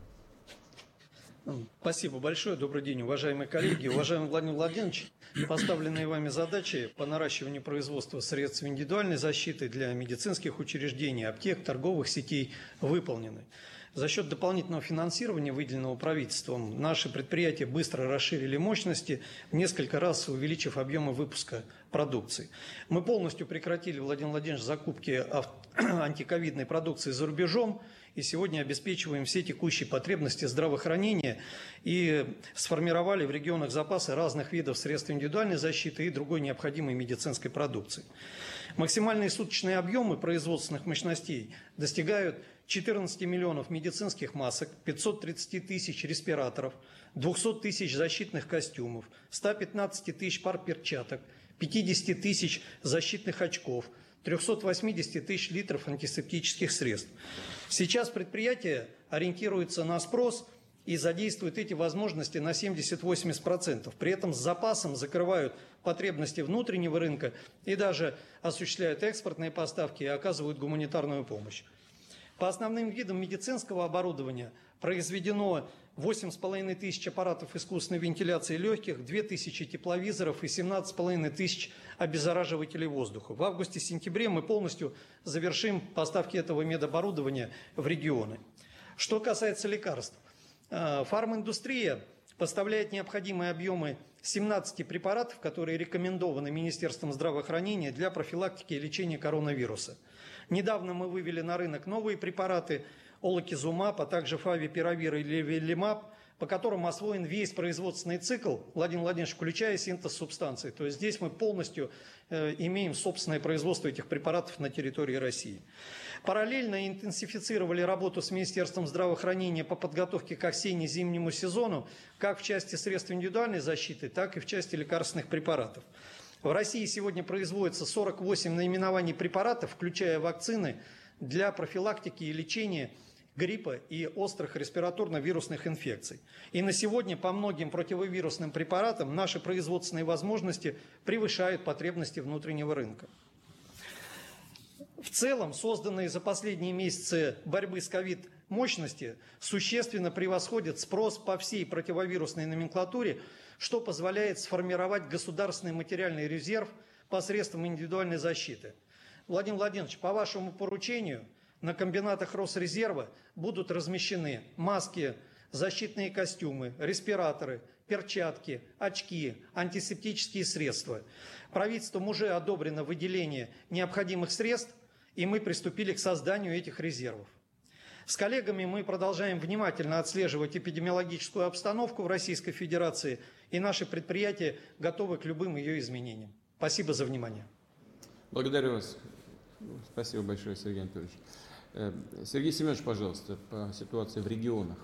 Спасибо большое. Добрый день, уважаемые коллеги. Уважаемый Владимир Владимирович, поставленные вами задачи по наращиванию производства средств индивидуальной защиты для медицинских учреждений, аптек, торговых сетей выполнены. За счет дополнительного финансирования, выделенного правительством, наши предприятия быстро расширили мощности, в несколько раз увеличив объемы выпуска продукции. Мы полностью прекратили, Владимир Владимирович, закупки антиковидной продукции за рубежом, и сегодня обеспечиваем все текущие потребности здравоохранения и сформировали в регионах запасы разных видов средств индивидуальной защиты и другой необходимой медицинской продукции. Максимальные суточные объемы производственных мощностей достигают 14 миллионов медицинских масок, 530 тысяч респираторов, 200 тысяч защитных костюмов, 115 тысяч пар перчаток, 50 тысяч защитных очков, 380 тысяч литров антисептических средств. Сейчас предприятие ориентируется на спрос и задействуют эти возможности на 70-80%. При этом с запасом закрывают потребности внутреннего рынка и даже осуществляют экспортные поставки и оказывают гуманитарную помощь. По основным видам медицинского оборудования произведено 8,5 тысяч аппаратов искусственной вентиляции легких, 2 тысячи тепловизоров и 17,5 тысяч обеззараживателей воздуха. В августе-сентябре мы полностью завершим поставки этого медоборудования в регионы. Что касается лекарств, фарминдустрия поставляет необходимые объемы 17 препаратов, которые рекомендованы Министерством здравоохранения для профилактики и лечения коронавируса. Недавно мы вывели на рынок новые препараты олокизумаб, а также фавипиравир и левелимаб, по которым освоен весь производственный цикл, Владимир Владимирович, включая синтез субстанций. То есть здесь мы полностью имеем собственное производство этих препаратов на территории России. Параллельно интенсифицировали работу с Министерством здравоохранения по подготовке к осенне-зимнему сезону, как в части средств индивидуальной защиты, так и в части лекарственных препаратов. В России сегодня производится 48 наименований препаратов, включая вакцины, для профилактики и лечения гриппа и острых респираторно-вирусных инфекций. И на сегодня по многим противовирусным препаратам наши производственные возможности превышают потребности внутреннего рынка. В целом, созданные за последние месяцы борьбы с ковид мощности существенно превосходят спрос по всей противовирусной номенклатуре, что позволяет сформировать государственный материальный резерв посредством индивидуальной защиты. Владимир Владимирович, по вашему поручению на комбинатах Росрезерва будут размещены маски, защитные костюмы, респираторы, перчатки, очки, антисептические средства. Правительством уже одобрено выделение необходимых средств, и мы приступили к созданию этих резервов. С коллегами мы продолжаем внимательно отслеживать эпидемиологическую обстановку в Российской Федерации, и наши предприятия готовы к любым ее изменениям. Спасибо за внимание. Благодарю вас. Спасибо большое, Сергей Анатольевич. Сергей Семенович, пожалуйста, по ситуации в регионах.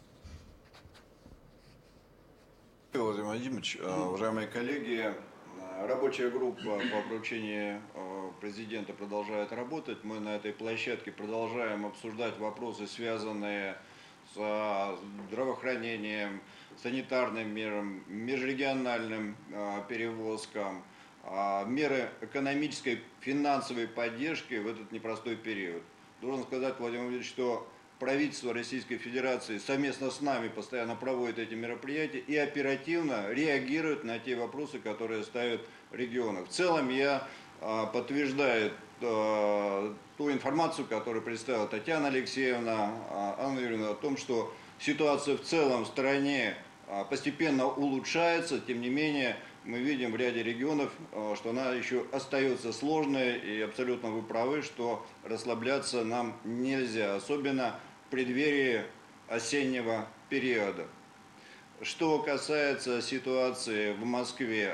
Владимир Владимирович, уважаемые коллеги, рабочая группа по поручению президента продолжает работать. Мы на этой площадке продолжаем обсуждать вопросы, связанные с здравоохранением, санитарным миром, межрегиональным перевозкам, меры экономической, финансовой поддержки в этот непростой период. Должен сказать, Владимир Владимирович, что правительство Российской Федерации совместно с нами постоянно проводит эти мероприятия и оперативно реагирует на те вопросы, которые ставят регионы. В целом я подтверждаю ту информацию, которую представила Татьяна Алексеевна, Анна Юрьевна, о том, что ситуация в целом в стране постепенно улучшается, тем не менее мы видим в ряде регионов, что она еще остается сложной, и абсолютно вы правы, что расслабляться нам нельзя, особенно в преддверии осеннего периода. Что касается ситуации в Москве,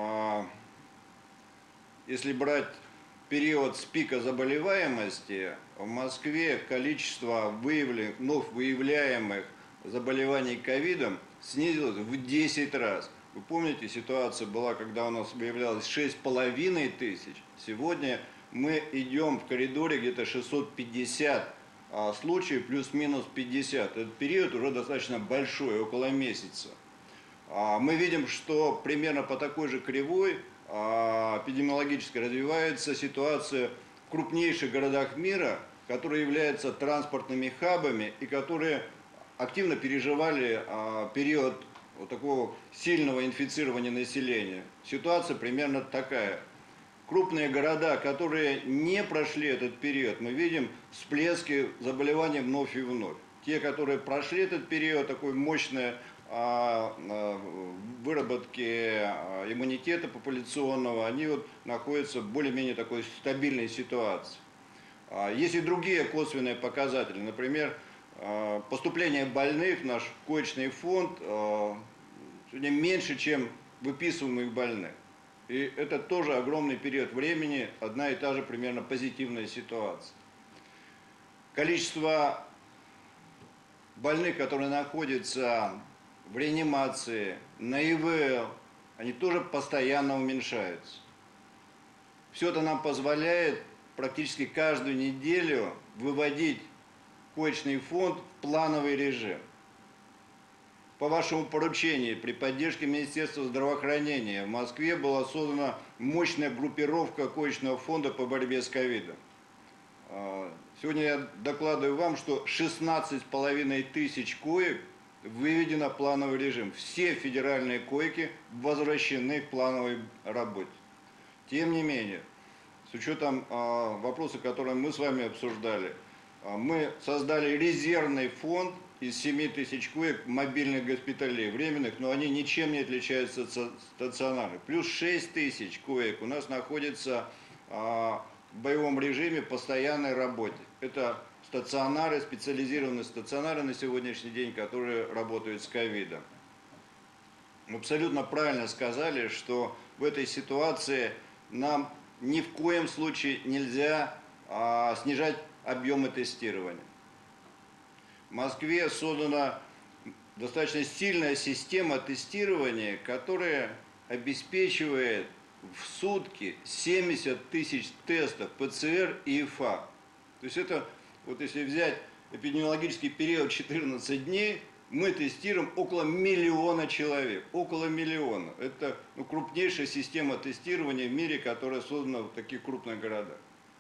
если брать период с пика заболеваемости, в Москве количество вновь выявляемых заболеваний ковидом снизилось в 10 раз. Вы помните, ситуация была, когда у нас выявлялось 6,5 тысяч. Сегодня мы идем в коридоре где-то 650 случаев, плюс-минус 50. Этот период уже достаточно большой, около месяца. Мы видим, что примерно по такой же кривой эпидемиологически развивается ситуация в крупнейших городах мира, которые являются транспортными хабами и которые активно переживали период вот такого сильного инфицирования населения. Ситуация примерно такая. Крупные города, которые не прошли этот период, мы видим всплески заболеваний вновь и вновь. Те, которые прошли этот период, такой мощной выработки иммунитета популяционного, они вот находятся в более-менее такой стабильной ситуации. Есть и другие косвенные показатели. Например, поступление больных в наш коечный фонд сегодня меньше, чем выписываемых больных. И это тоже огромный период времени, одна и та же примерно позитивная ситуация. Количество больных, которые находятся в реанимации, на ИВЛ, они тоже постоянно уменьшаются. Все это нам позволяет практически каждую неделю выводить коечный фонд в плановый режим. По вашему поручению, при поддержке Министерства здравоохранения в Москве была создана мощная группировка коечного фонда по борьбе с ковидом. Сегодня я докладываю вам, что 16,5 тысяч коек выведено в плановый режим. Все федеральные койки возвращены к плановой работе. Тем не менее, с учетом вопроса, который мы с вами обсуждали, мы создали резервный фонд из 7 тысяч коек мобильных госпиталей, временных, но они ничем не отличаются от стационарных. Плюс 6 тысяч коек у нас находится в боевом режиме в постоянной работе. Это стационары, специализированные стационары на сегодняшний день, которые работают с ковидом. Абсолютно правильно сказали, что в этой ситуации нам ни в коем случае нельзя снижать объемы тестирования. В Москве создана достаточно сильная система тестирования, которая обеспечивает в сутки 70 тысяч тестов ПЦР и ИФА. То есть это, вот если взять эпидемиологический период 14 дней, мы тестируем около 1 миллиона человек. Около 1 миллиона. Это крупнейшая система тестирования в мире, которая создана в таких крупных городах.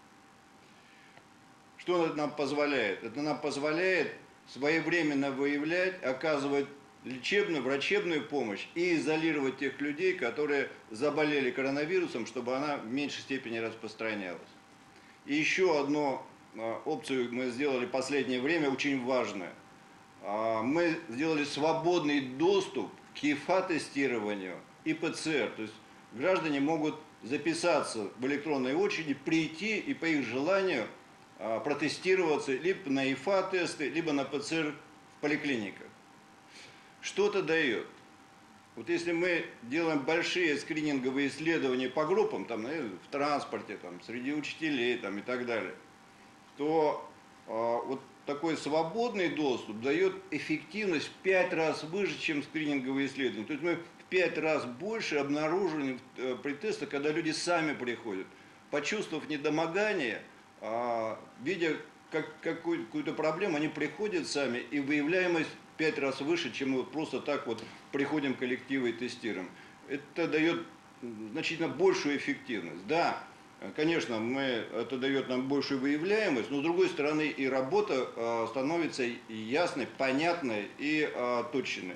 Что это нам позволяет? Это нам позволяет своевременно выявлять, оказывать лечебную, врачебную помощь и изолировать тех людей, которые заболели коронавирусом, чтобы она в меньшей степени распространялась. И еще одну опцию мы сделали в последнее время, очень важную. Мы сделали свободный доступ к ИФА-тестированию и ПЦР. То есть граждане могут записаться в электронной очереди, прийти и по их желанию протестироваться либо на ИФА-тесты, либо на ПЦР в поликлиниках. Что это дает? Вот если мы делаем большие скрининговые исследования по группам, там, в транспорте, там, среди учителей там, и так далее, то вот такой свободный доступ дает эффективность в 5 раз выше, чем скрининговые исследования. То есть мы в 5 раз больше обнаружили при тестах, когда люди сами приходят, почувствовав недомогание, видя какую-то проблему, они приходят сами, и выявляемость 5 раз выше, чем мы просто так вот приходим в коллективы и тестируем. Это дает значительно большую эффективность. Да, конечно, это дает нам большую выявляемость, но с другой стороны и работа становится ясной, понятной и точной.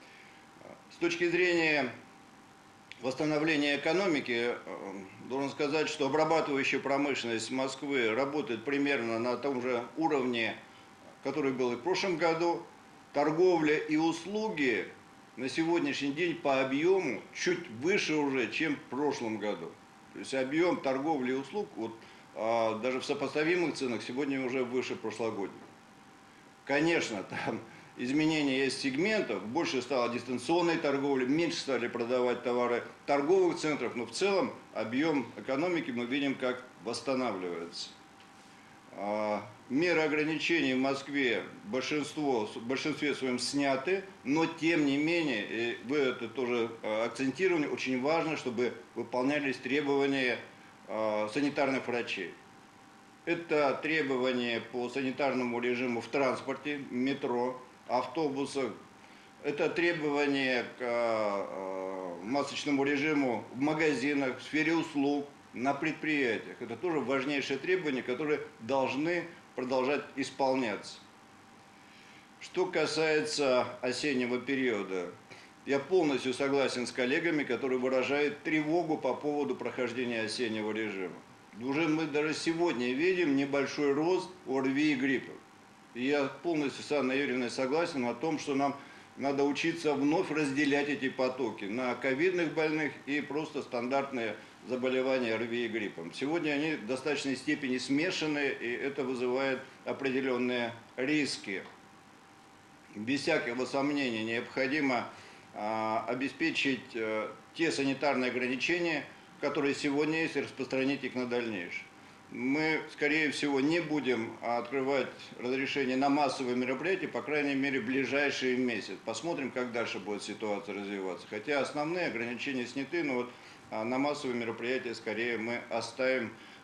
С точки зрения восстановления экономики, должен сказать, что обрабатывающая промышленность Москвы работает примерно на том же уровне, который был и в прошлом году. Торговля и услуги на сегодняшний день по объему чуть выше уже, чем в прошлом году. То есть объем торговли и услуг вот, даже в сопоставимых ценах сегодня уже выше прошлогодних. Конечно, там изменения есть сегментов, больше стало дистанционной торговли, меньше стали продавать товары в торговых центрах, но в целом объем экономики мы видим, как восстанавливается. Меры ограничений в Москве в большинстве своем сняты, но тем не менее, и вы это тоже акцентировали, очень важно, чтобы выполнялись требования санитарных врачей. Это требования по санитарному режиму в транспорте, метро, автобусах. Это требования к масочному режиму в магазинах, в сфере услуг, на предприятиях. Это тоже важнейшие требования, которые должны продолжать исполняться. Что касается осеннего периода, я полностью согласен с коллегами, которые выражают тревогу по поводу прохождения осеннего режима. Уже мы даже сегодня видим небольшой рост ОРВИ и гриппа. И я полностью с Анной Юрьевной согласен о том, что нам надо учиться вновь разделять эти потоки на ковидных больных и просто стандартные заболевания ОРВИ и гриппом. Сегодня они в достаточной степени смешаны, и это вызывает определенные риски. Без всякого сомнения необходимо обеспечить те санитарные ограничения, которые сегодня есть, и распространить их на дальнейшее. Мы, скорее всего, не будем открывать разрешение на массовые мероприятия, по крайней мере, в ближайший месяц. Посмотрим, как дальше будет ситуация развиваться. Хотя основные ограничения сняты, но вот на массовые мероприятия, скорее, мы оставим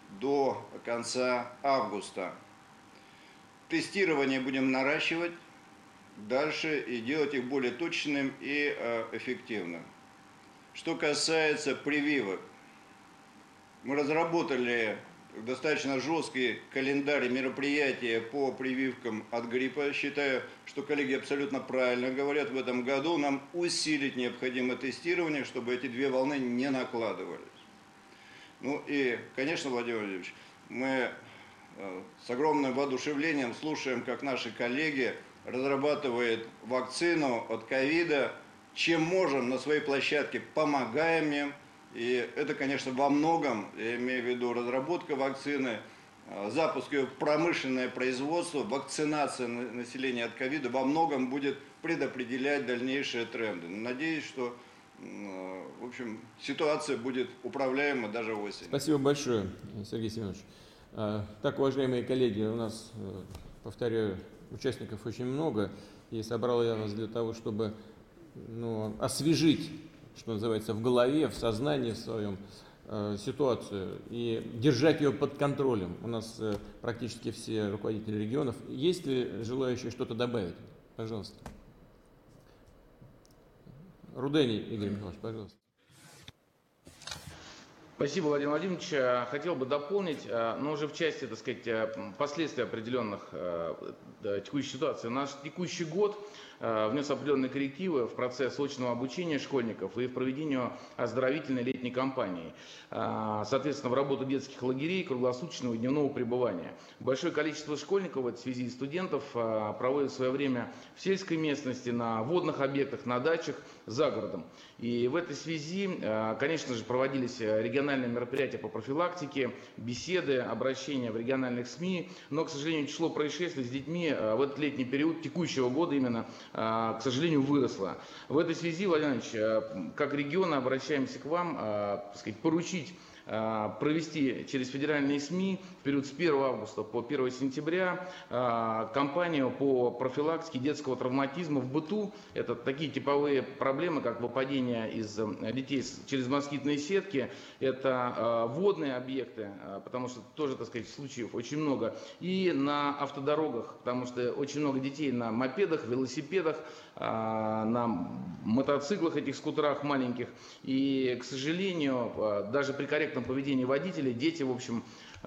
до конца августа. Тестирование будем наращивать дальше и делать их более точным и эффективным. Что касается прививок, мы разработали достаточно жесткий календарь мероприятий по прививкам от гриппа. Считаю, что коллеги абсолютно правильно говорят, в этом году нам усилить необходимо тестирование, чтобы эти две волны не накладывались. Ну и, конечно, Владимир Владимирович, мы с огромным воодушевлением слушаем, как наши коллеги разрабатывают вакцину от ковида. Чем можем, на своей площадке помогаем им. И это, конечно, во многом, я имею в виду разработка вакцины, запуск ее в промышленное производство, вакцинация населения от ковида во многом будет предопределять дальнейшие тренды. Надеюсь, что в общем, ситуация будет управляема даже осенью. Спасибо большое, Сергей Семенович. Так, уважаемые коллеги, у нас, повторяю, участников очень много, и собрал я вас для того, чтобы освежить, что называется, в голове, в сознании своем ситуацию и держать ее под контролем. У нас практически все руководители регионов. Есть ли желающие что-то добавить? Пожалуйста. Рудени Игорь Михайлович, пожалуйста. Спасибо, Владимир Владимирович. Хотел бы дополнить, но уже в части, так сказать, последствий определенных текущей ситуации. Наш текущий год внес определенные коррективы в процесс очного обучения школьников и в проведению оздоровительной летней кампании. Соответственно, в работу детских лагерей, круглосуточного и дневного пребывания. Большое количество школьников в этой связи и студентов проводят свое время в сельской местности, на водных объектах, на дачах, за городом. И в этой связи, конечно же, проводились региональные мероприятия по профилактике, беседы, обращения в региональных СМИ. Но, к сожалению, число происшествий с детьми в этот летний период текущего года именно, к сожалению, выросло. В этой связи, Владимир Ильич, как регион обращаемся к вам, так сказать, поручить провести через федеральные СМИ в период с 1 августа по 1 сентября кампанию по профилактике детского травматизма в быту. Это такие типовые проблемы, как выпадение из детей через москитные сетки, это водные объекты, потому что тоже, так сказать, случаев очень много, и на автодорогах, потому что очень много детей на мопедах, велосипедах, на мотоциклах, этих скутерах маленьких. И, к сожалению, даже при корректном поведении водителей дети, в общем,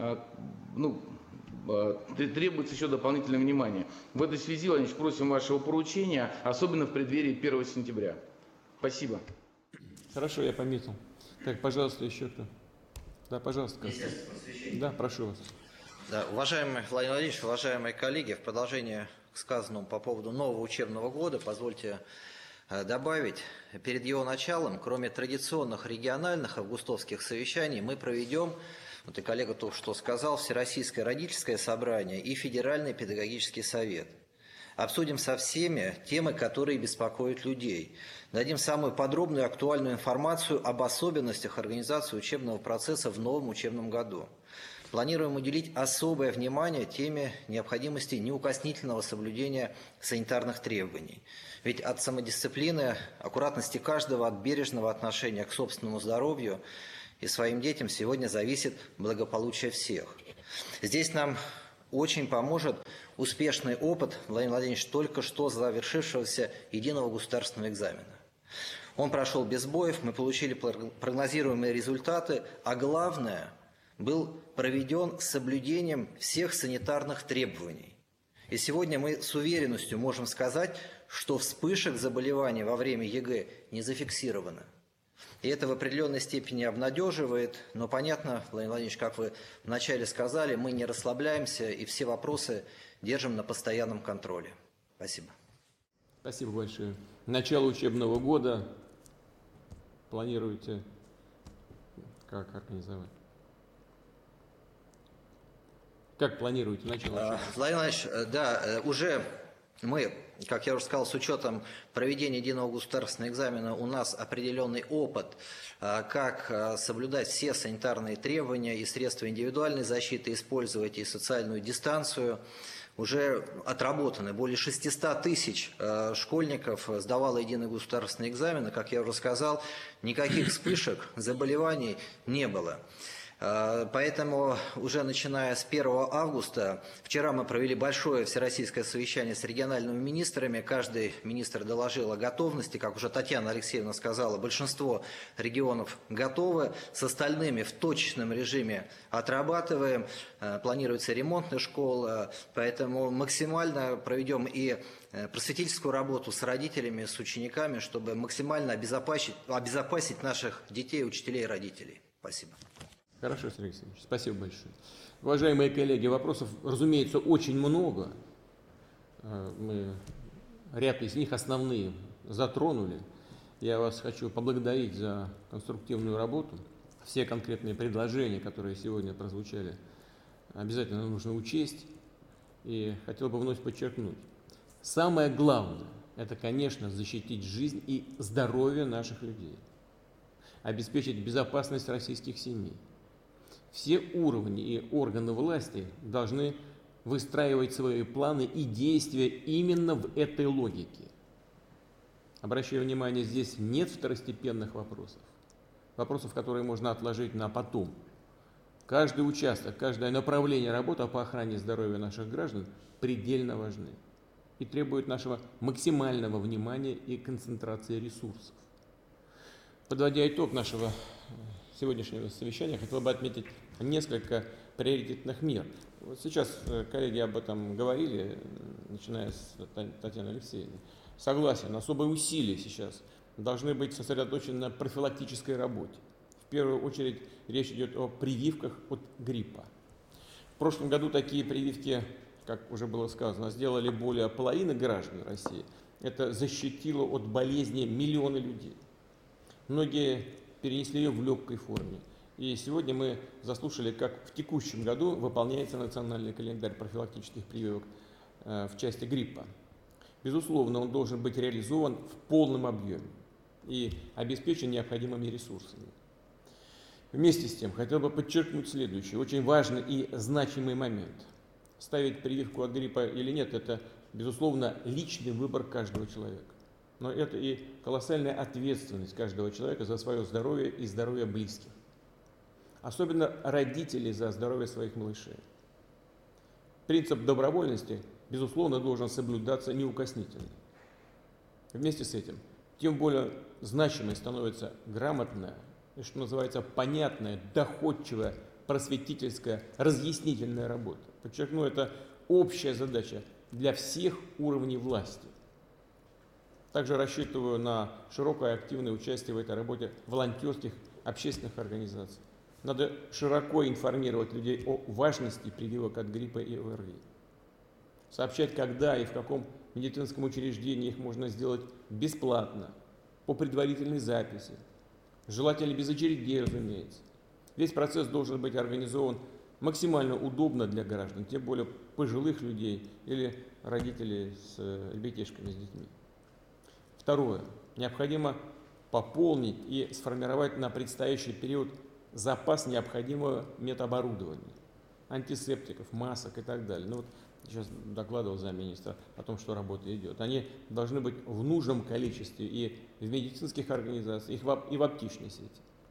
требуется еще дополнительное внимание. В этой связи, Владимир, просим вашего поручения, особенно в преддверии 1 сентября. Спасибо. Хорошо, я пометил. Так, пожалуйста, еще кто? Да, пожалуйста. Да, прошу вас. Да, уважаемый Владимир Владимирович, уважаемые коллеги, в продолжение к сказанному по поводу нового учебного года, позвольте добавить, перед его началом, кроме традиционных региональных августовских совещаний, мы проведем, вот и коллега только что сказал, Всероссийское родительское собрание и Федеральный педагогический совет. Обсудим со всеми темы, которые беспокоят людей. Дадим самую подробную и актуальную информацию об особенностях организации учебного процесса в новом учебном году. Планируем уделить особое внимание теме необходимости неукоснительного соблюдения санитарных требований. Ведь от самодисциплины, аккуратности каждого, от бережного отношения к собственному здоровью и своим детям сегодня зависит благополучие всех. Здесь нам очень поможет успешный опыт, Владимир Владимирович, только что завершившегося единого государственного экзамена. Он прошел без сбоев, мы получили прогнозируемые результаты, а главное – был проведен с соблюдением всех санитарных требований. И сегодня мы с уверенностью можем сказать, что вспышек заболеваний во время ЕГЭ не зафиксировано. И это в определенной степени обнадеживает, но понятно, Владимир Владимирович, как вы вначале сказали, мы не расслабляемся и все вопросы держим на постоянном контроле. Спасибо. Спасибо большое. Начало учебного года планируете как организовать? Как планируете начало? Владимир Владимирович, да, уже мы, как я уже сказал, с учетом проведения единого государственного экзамена у нас определенный опыт, как соблюдать все санитарные требования и средства индивидуальной защиты, использовать и социальную дистанцию. Уже отработаны. Более 600 тысяч школьников сдавало единый государственный экзамен. Как я уже сказал, никаких вспышек заболеваний не было. Поэтому уже начиная с 1 августа, вчера мы провели большое всероссийское совещание с региональными министрами. Каждый министр доложил о готовности. Как уже Татьяна Алексеевна сказала, большинство регионов готовы. С остальными в точечном режиме отрабатываем. Планируется ремонтная школа. Поэтому максимально проведем и просветительскую работу с родителями, с учениками, чтобы максимально обезопасить наших детей, учителей и родителей. Спасибо. Хорошо, Сергей Алексеевич, спасибо большое. Уважаемые коллеги, вопросов, разумеется, очень много. Мы ряд из них основные затронули. Я вас хочу поблагодарить за конструктивную работу. Все конкретные предложения, которые сегодня прозвучали, обязательно нужно учесть. И хотел бы вновь подчеркнуть. Самое главное – это, конечно, защитить жизнь и здоровье наших людей, обеспечить безопасность российских семей. Все уровни и органы власти должны выстраивать свои планы и действия именно в этой логике. Обращаю внимание, здесь нет второстепенных вопросов, которые можно отложить на потом. Каждый участок, каждое направление работы по охране здоровья наших граждан предельно важны и требуют нашего максимального внимания и концентрации ресурсов. Подводя итог нашего сегодняшнего совещания, хотел бы отметить несколько приоритетных мер. Вот сейчас коллеги об этом говорили, начиная с Татьяны Алексеевны. Согласен, особые усилия сейчас должны быть сосредоточены на профилактической работе. В первую очередь речь идет о прививках от гриппа. В прошлом году такие прививки, как уже было сказано, сделали более половины граждан России. Это защитило от болезни миллионы людей. Многие перенесли ее в легкой форме. И сегодня мы заслушали, как в текущем году выполняется национальный календарь профилактических прививок в части гриппа. Безусловно, он должен быть реализован в полном объеме и обеспечен необходимыми ресурсами. Вместе с тем, хотел бы подчеркнуть следующий, очень важный и значимый момент. Ставить прививку от гриппа или нет – это, безусловно, личный выбор каждого человека. Но это и колоссальная ответственность каждого человека за свое здоровье и здоровье близких. Особенно родителей за здоровье своих малышей. Принцип добровольности, безусловно, должен соблюдаться неукоснительно. Вместе с этим, тем более значимой становится грамотная и, что называется, понятная, доходчивая, просветительская, разъяснительная работа. Подчеркну, это общая задача для всех уровней власти. Также рассчитываю на широкое и активное участие в этой работе волонтерских общественных организаций. Надо широко информировать людей о важности прививок от гриппа и ОРВИ. Сообщать, когда и в каком медицинском учреждении их можно сделать бесплатно, по предварительной записи. Желательно без очередей, разумеется. Весь процесс должен быть организован максимально удобно для граждан, тем более пожилых людей или родителей с ребятишками, с детьми. Второе. Необходимо пополнить и сформировать на предстоящий период запас необходимого медоборудования, антисептиков, масок и так далее. Ну вот сейчас докладывал замминистра о том, что работа идет. Они должны быть в нужном количестве и в медицинских организациях, и в аптечной сети.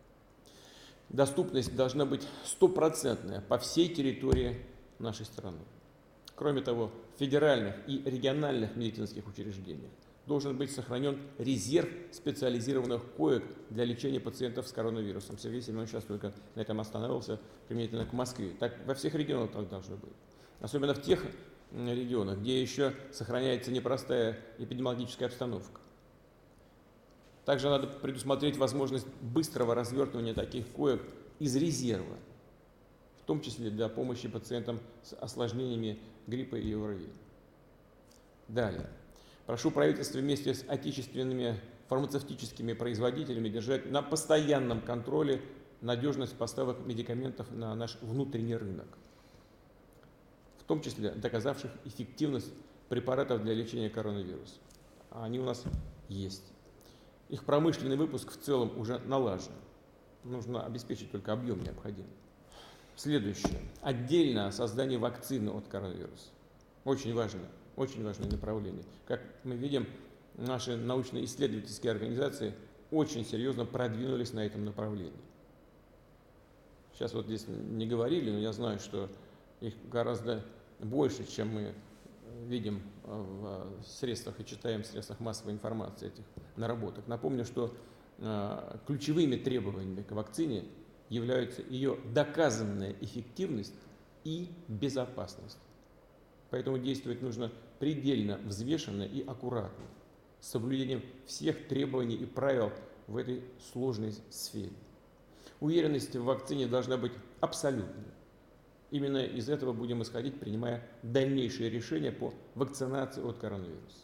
Доступность должна быть стопроцентная по всей территории нашей страны. Кроме того, в федеральных и региональных медицинских учреждениях должен быть сохранен резерв специализированных коек для лечения пациентов с коронавирусом. Сергей Семенович сейчас только на этом останавливался, применительно к Москве. Так во всех регионах так должно быть. Особенно в тех регионах, где еще сохраняется непростая эпидемиологическая обстановка. Также надо предусмотреть возможность быстрого развертывания таких коек из резерва, в том числе для помощи пациентам с осложнениями гриппа и ОРВИ. Далее. Прошу правительство вместе с отечественными фармацевтическими производителями держать на постоянном контроле надежность поставок медикаментов на наш внутренний рынок, в том числе доказавших эффективность препаратов для лечения коронавируса. Они у нас есть. Их промышленный выпуск в целом уже налажен. Нужно обеспечить только объем необходимый. Следующее. Отдельно создание вакцины от коронавируса. Очень важное направление. Как мы видим, наши научно-исследовательские организации очень серьезно продвинулись на этом направлении. Сейчас вот здесь не говорили, но я знаю, что их гораздо больше, чем мы видим в средствах и читаем в средствах массовой информации этих наработок. Напомню, что ключевыми требованиями к вакцине являются ее доказанная эффективность и безопасность. Поэтому действовать нужно предельно взвешенно и аккуратно, с соблюдением всех требований и правил в этой сложной сфере. Уверенность в вакцине должна быть абсолютной. Именно из этого будем исходить, принимая дальнейшие решения по вакцинации от коронавируса.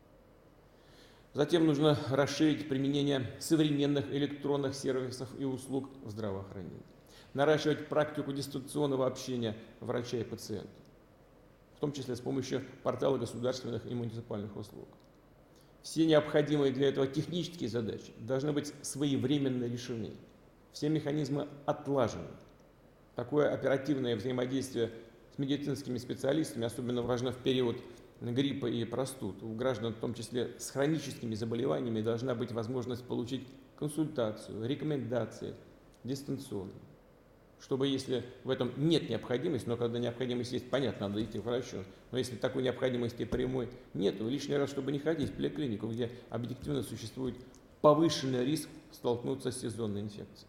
Затем нужно расширить применение современных электронных сервисов и услуг в здравоохранении. Наращивать практику дистанционного общения врача и пациента, в том числе с помощью портала государственных и муниципальных услуг. Все необходимые для этого технические задачи должны быть своевременно решены. Все механизмы отлажены. Такое оперативное взаимодействие с медицинскими специалистами особенно важно в период гриппа и простуд. У граждан, в том числе с хроническими заболеваниями, должна быть возможность получить консультацию, рекомендации дистанционно. Чтобы, если в этом нет необходимости, но когда необходимость есть, понятно, надо идти к врачу, но если такой необходимости прямой нет, то лишний раз, чтобы не ходить в поликлинику, где объективно существует повышенный риск столкнуться с сезонной инфекцией.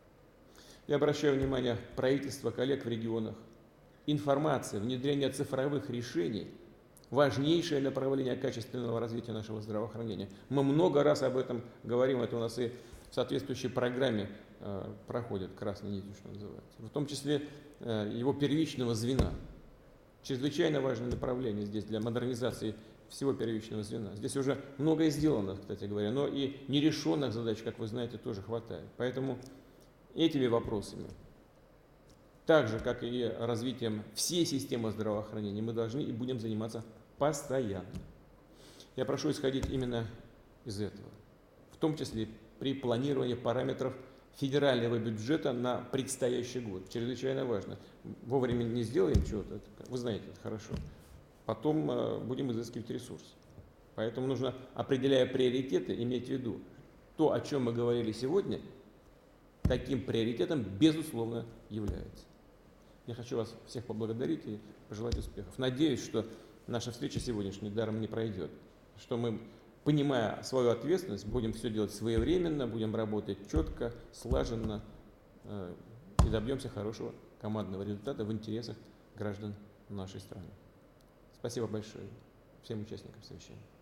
Я обращаю внимание правительства, коллег в регионах. Информация, внедрение цифровых решений – важнейшее направление качественного развития нашего здравоохранения. Мы много раз об этом говорим, это у нас и в соответствующей программе проходит красной нитью, что называется, в том числе его первичного звена. Чрезвычайно важное направление здесь для модернизации всего первичного звена. Здесь уже многое сделано, кстати говоря, но и нерешенных задач, как вы знаете, тоже хватает. Поэтому этими вопросами, так же, как и развитием всей системы здравоохранения, мы должны и будем заниматься постоянно. Я прошу исходить именно из этого, в том числе при планировании параметров федерального бюджета на предстоящий год. Чрезвычайно важно. Вовремя не сделаем чего-то, вы знаете это хорошо, потом будем изыскивать ресурс. Поэтому нужно, определяя приоритеты, иметь в виду то, о чем мы говорили сегодня, таким приоритетом, безусловно, является. Я хочу вас всех поблагодарить и пожелать успехов. Надеюсь, что наша встреча сегодняшняя даром не пройдет, что мы, понимая свою ответственность, будем все делать своевременно, будем работать четко, слаженно и добьемся хорошего командного результата в интересах граждан нашей страны. Спасибо большое всем участникам совещания.